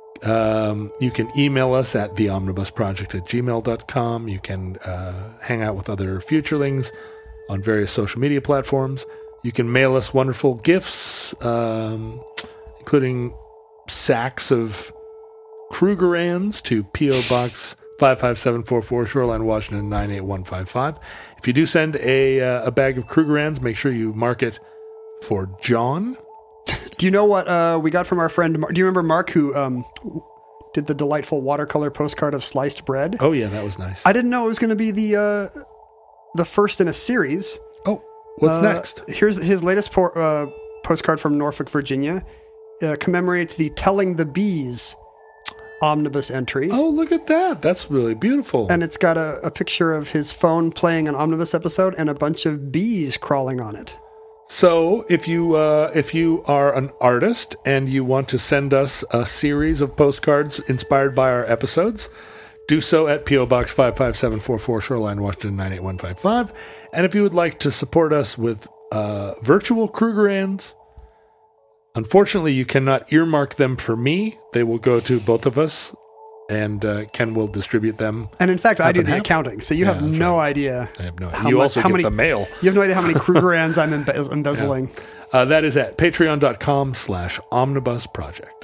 Speaker 4: Um, you can email us at the omnibus project at gmail dot com. You can uh, hang out with other futurelings on various social media platforms. You can mail us wonderful gifts, um, including sacks of Krugerrands to P O Box five five seven four four, Shoreline, Washington nine eight one five five. If you do send a uh, a bag of Krugerrands, make sure you mark it for John.
Speaker 3: Do you know what uh, we got from our friend? Mar- Do you remember Mark, who um, did the delightful watercolor postcard of sliced bread?
Speaker 4: Oh yeah, that was nice.
Speaker 3: I didn't know it was going to be the uh, the first in a series.
Speaker 4: Oh, what's
Speaker 3: Uh,
Speaker 4: next?
Speaker 3: Here's his latest por- uh, postcard from Norfolk, Virginia. Uh, commemorates the Telling the Bees omnibus entry.
Speaker 4: Oh, look at that. That's really beautiful.
Speaker 3: And it's got a, a picture of his phone playing an omnibus episode and a bunch of bees crawling on it.
Speaker 4: So, if you uh, if you are an artist and you want to send us a series of postcards inspired by our episodes, do so at P O Box five five seven four four, Shoreline, Washington nine eight one five five. And if you would like to support us with uh, virtual Krugerrands, unfortunately, you cannot earmark them for me. They will go to both of us, and uh, Ken will distribute them.
Speaker 3: And in fact, I
Speaker 4: half
Speaker 3: do
Speaker 4: and
Speaker 3: the
Speaker 4: half.
Speaker 3: accounting, so you
Speaker 4: Yeah,
Speaker 3: have
Speaker 4: that's
Speaker 3: no
Speaker 4: right.
Speaker 3: idea.
Speaker 4: I have no idea.
Speaker 3: how
Speaker 4: You
Speaker 3: much-
Speaker 4: also
Speaker 3: how
Speaker 4: get
Speaker 3: many,
Speaker 4: the mail.
Speaker 3: You have no idea how many Krugerrands I'm embe- embezzling.
Speaker 4: Uh, that is at patreon.com slash omnibus project.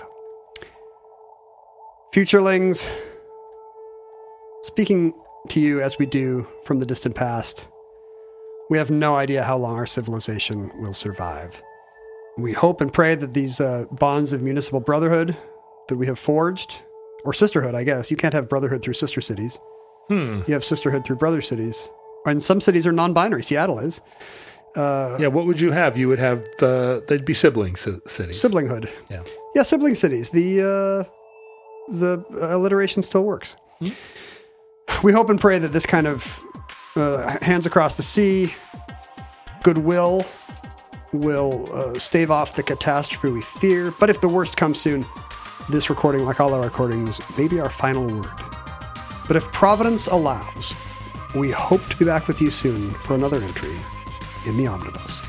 Speaker 3: Futurelings, speaking to you as we do from the distant past, we have no idea how long our civilization will survive. We hope and pray that these uh, bonds of municipal brotherhood that we have forged, or sisterhood, I guess. You can't have brotherhood through sister cities.
Speaker 4: Hmm.
Speaker 3: You have sisterhood through brother cities. And some cities are non-binary. Seattle is. Uh,
Speaker 4: Yeah, what would you have? You would have, uh, they'd be sibling ci- cities.
Speaker 3: Siblinghood.
Speaker 4: Yeah.
Speaker 3: Yeah, sibling cities. The uh, the alliteration still works.
Speaker 4: Hmm.
Speaker 3: We hope and pray that this kind of uh, hands across the sea, goodwill, will uh, stave off the catastrophe we fear. But if the worst comes soon, this recording, like all our recordings, may be our final word. But if Providence allows, we hope to be back with you soon for another entry in the Omnibus.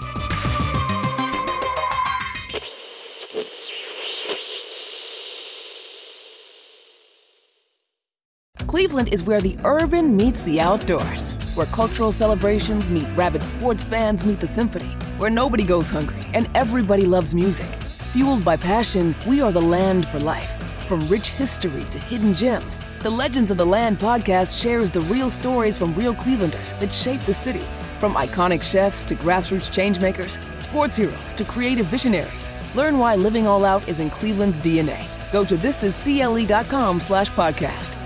Speaker 1: Cleveland is where the urban meets the outdoors, where cultural celebrations meet rabid sports fans meet the symphony, where nobody goes hungry and everybody loves music. Fueled by passion, we are the land for life. From rich history to hidden gems, the Legends of the Land podcast shares the real stories from real Clevelanders that shape the city. From iconic chefs to grassroots changemakers, sports heroes to creative visionaries, learn why living all out is in Cleveland's D N A. Go to thisiscle.com slash podcast.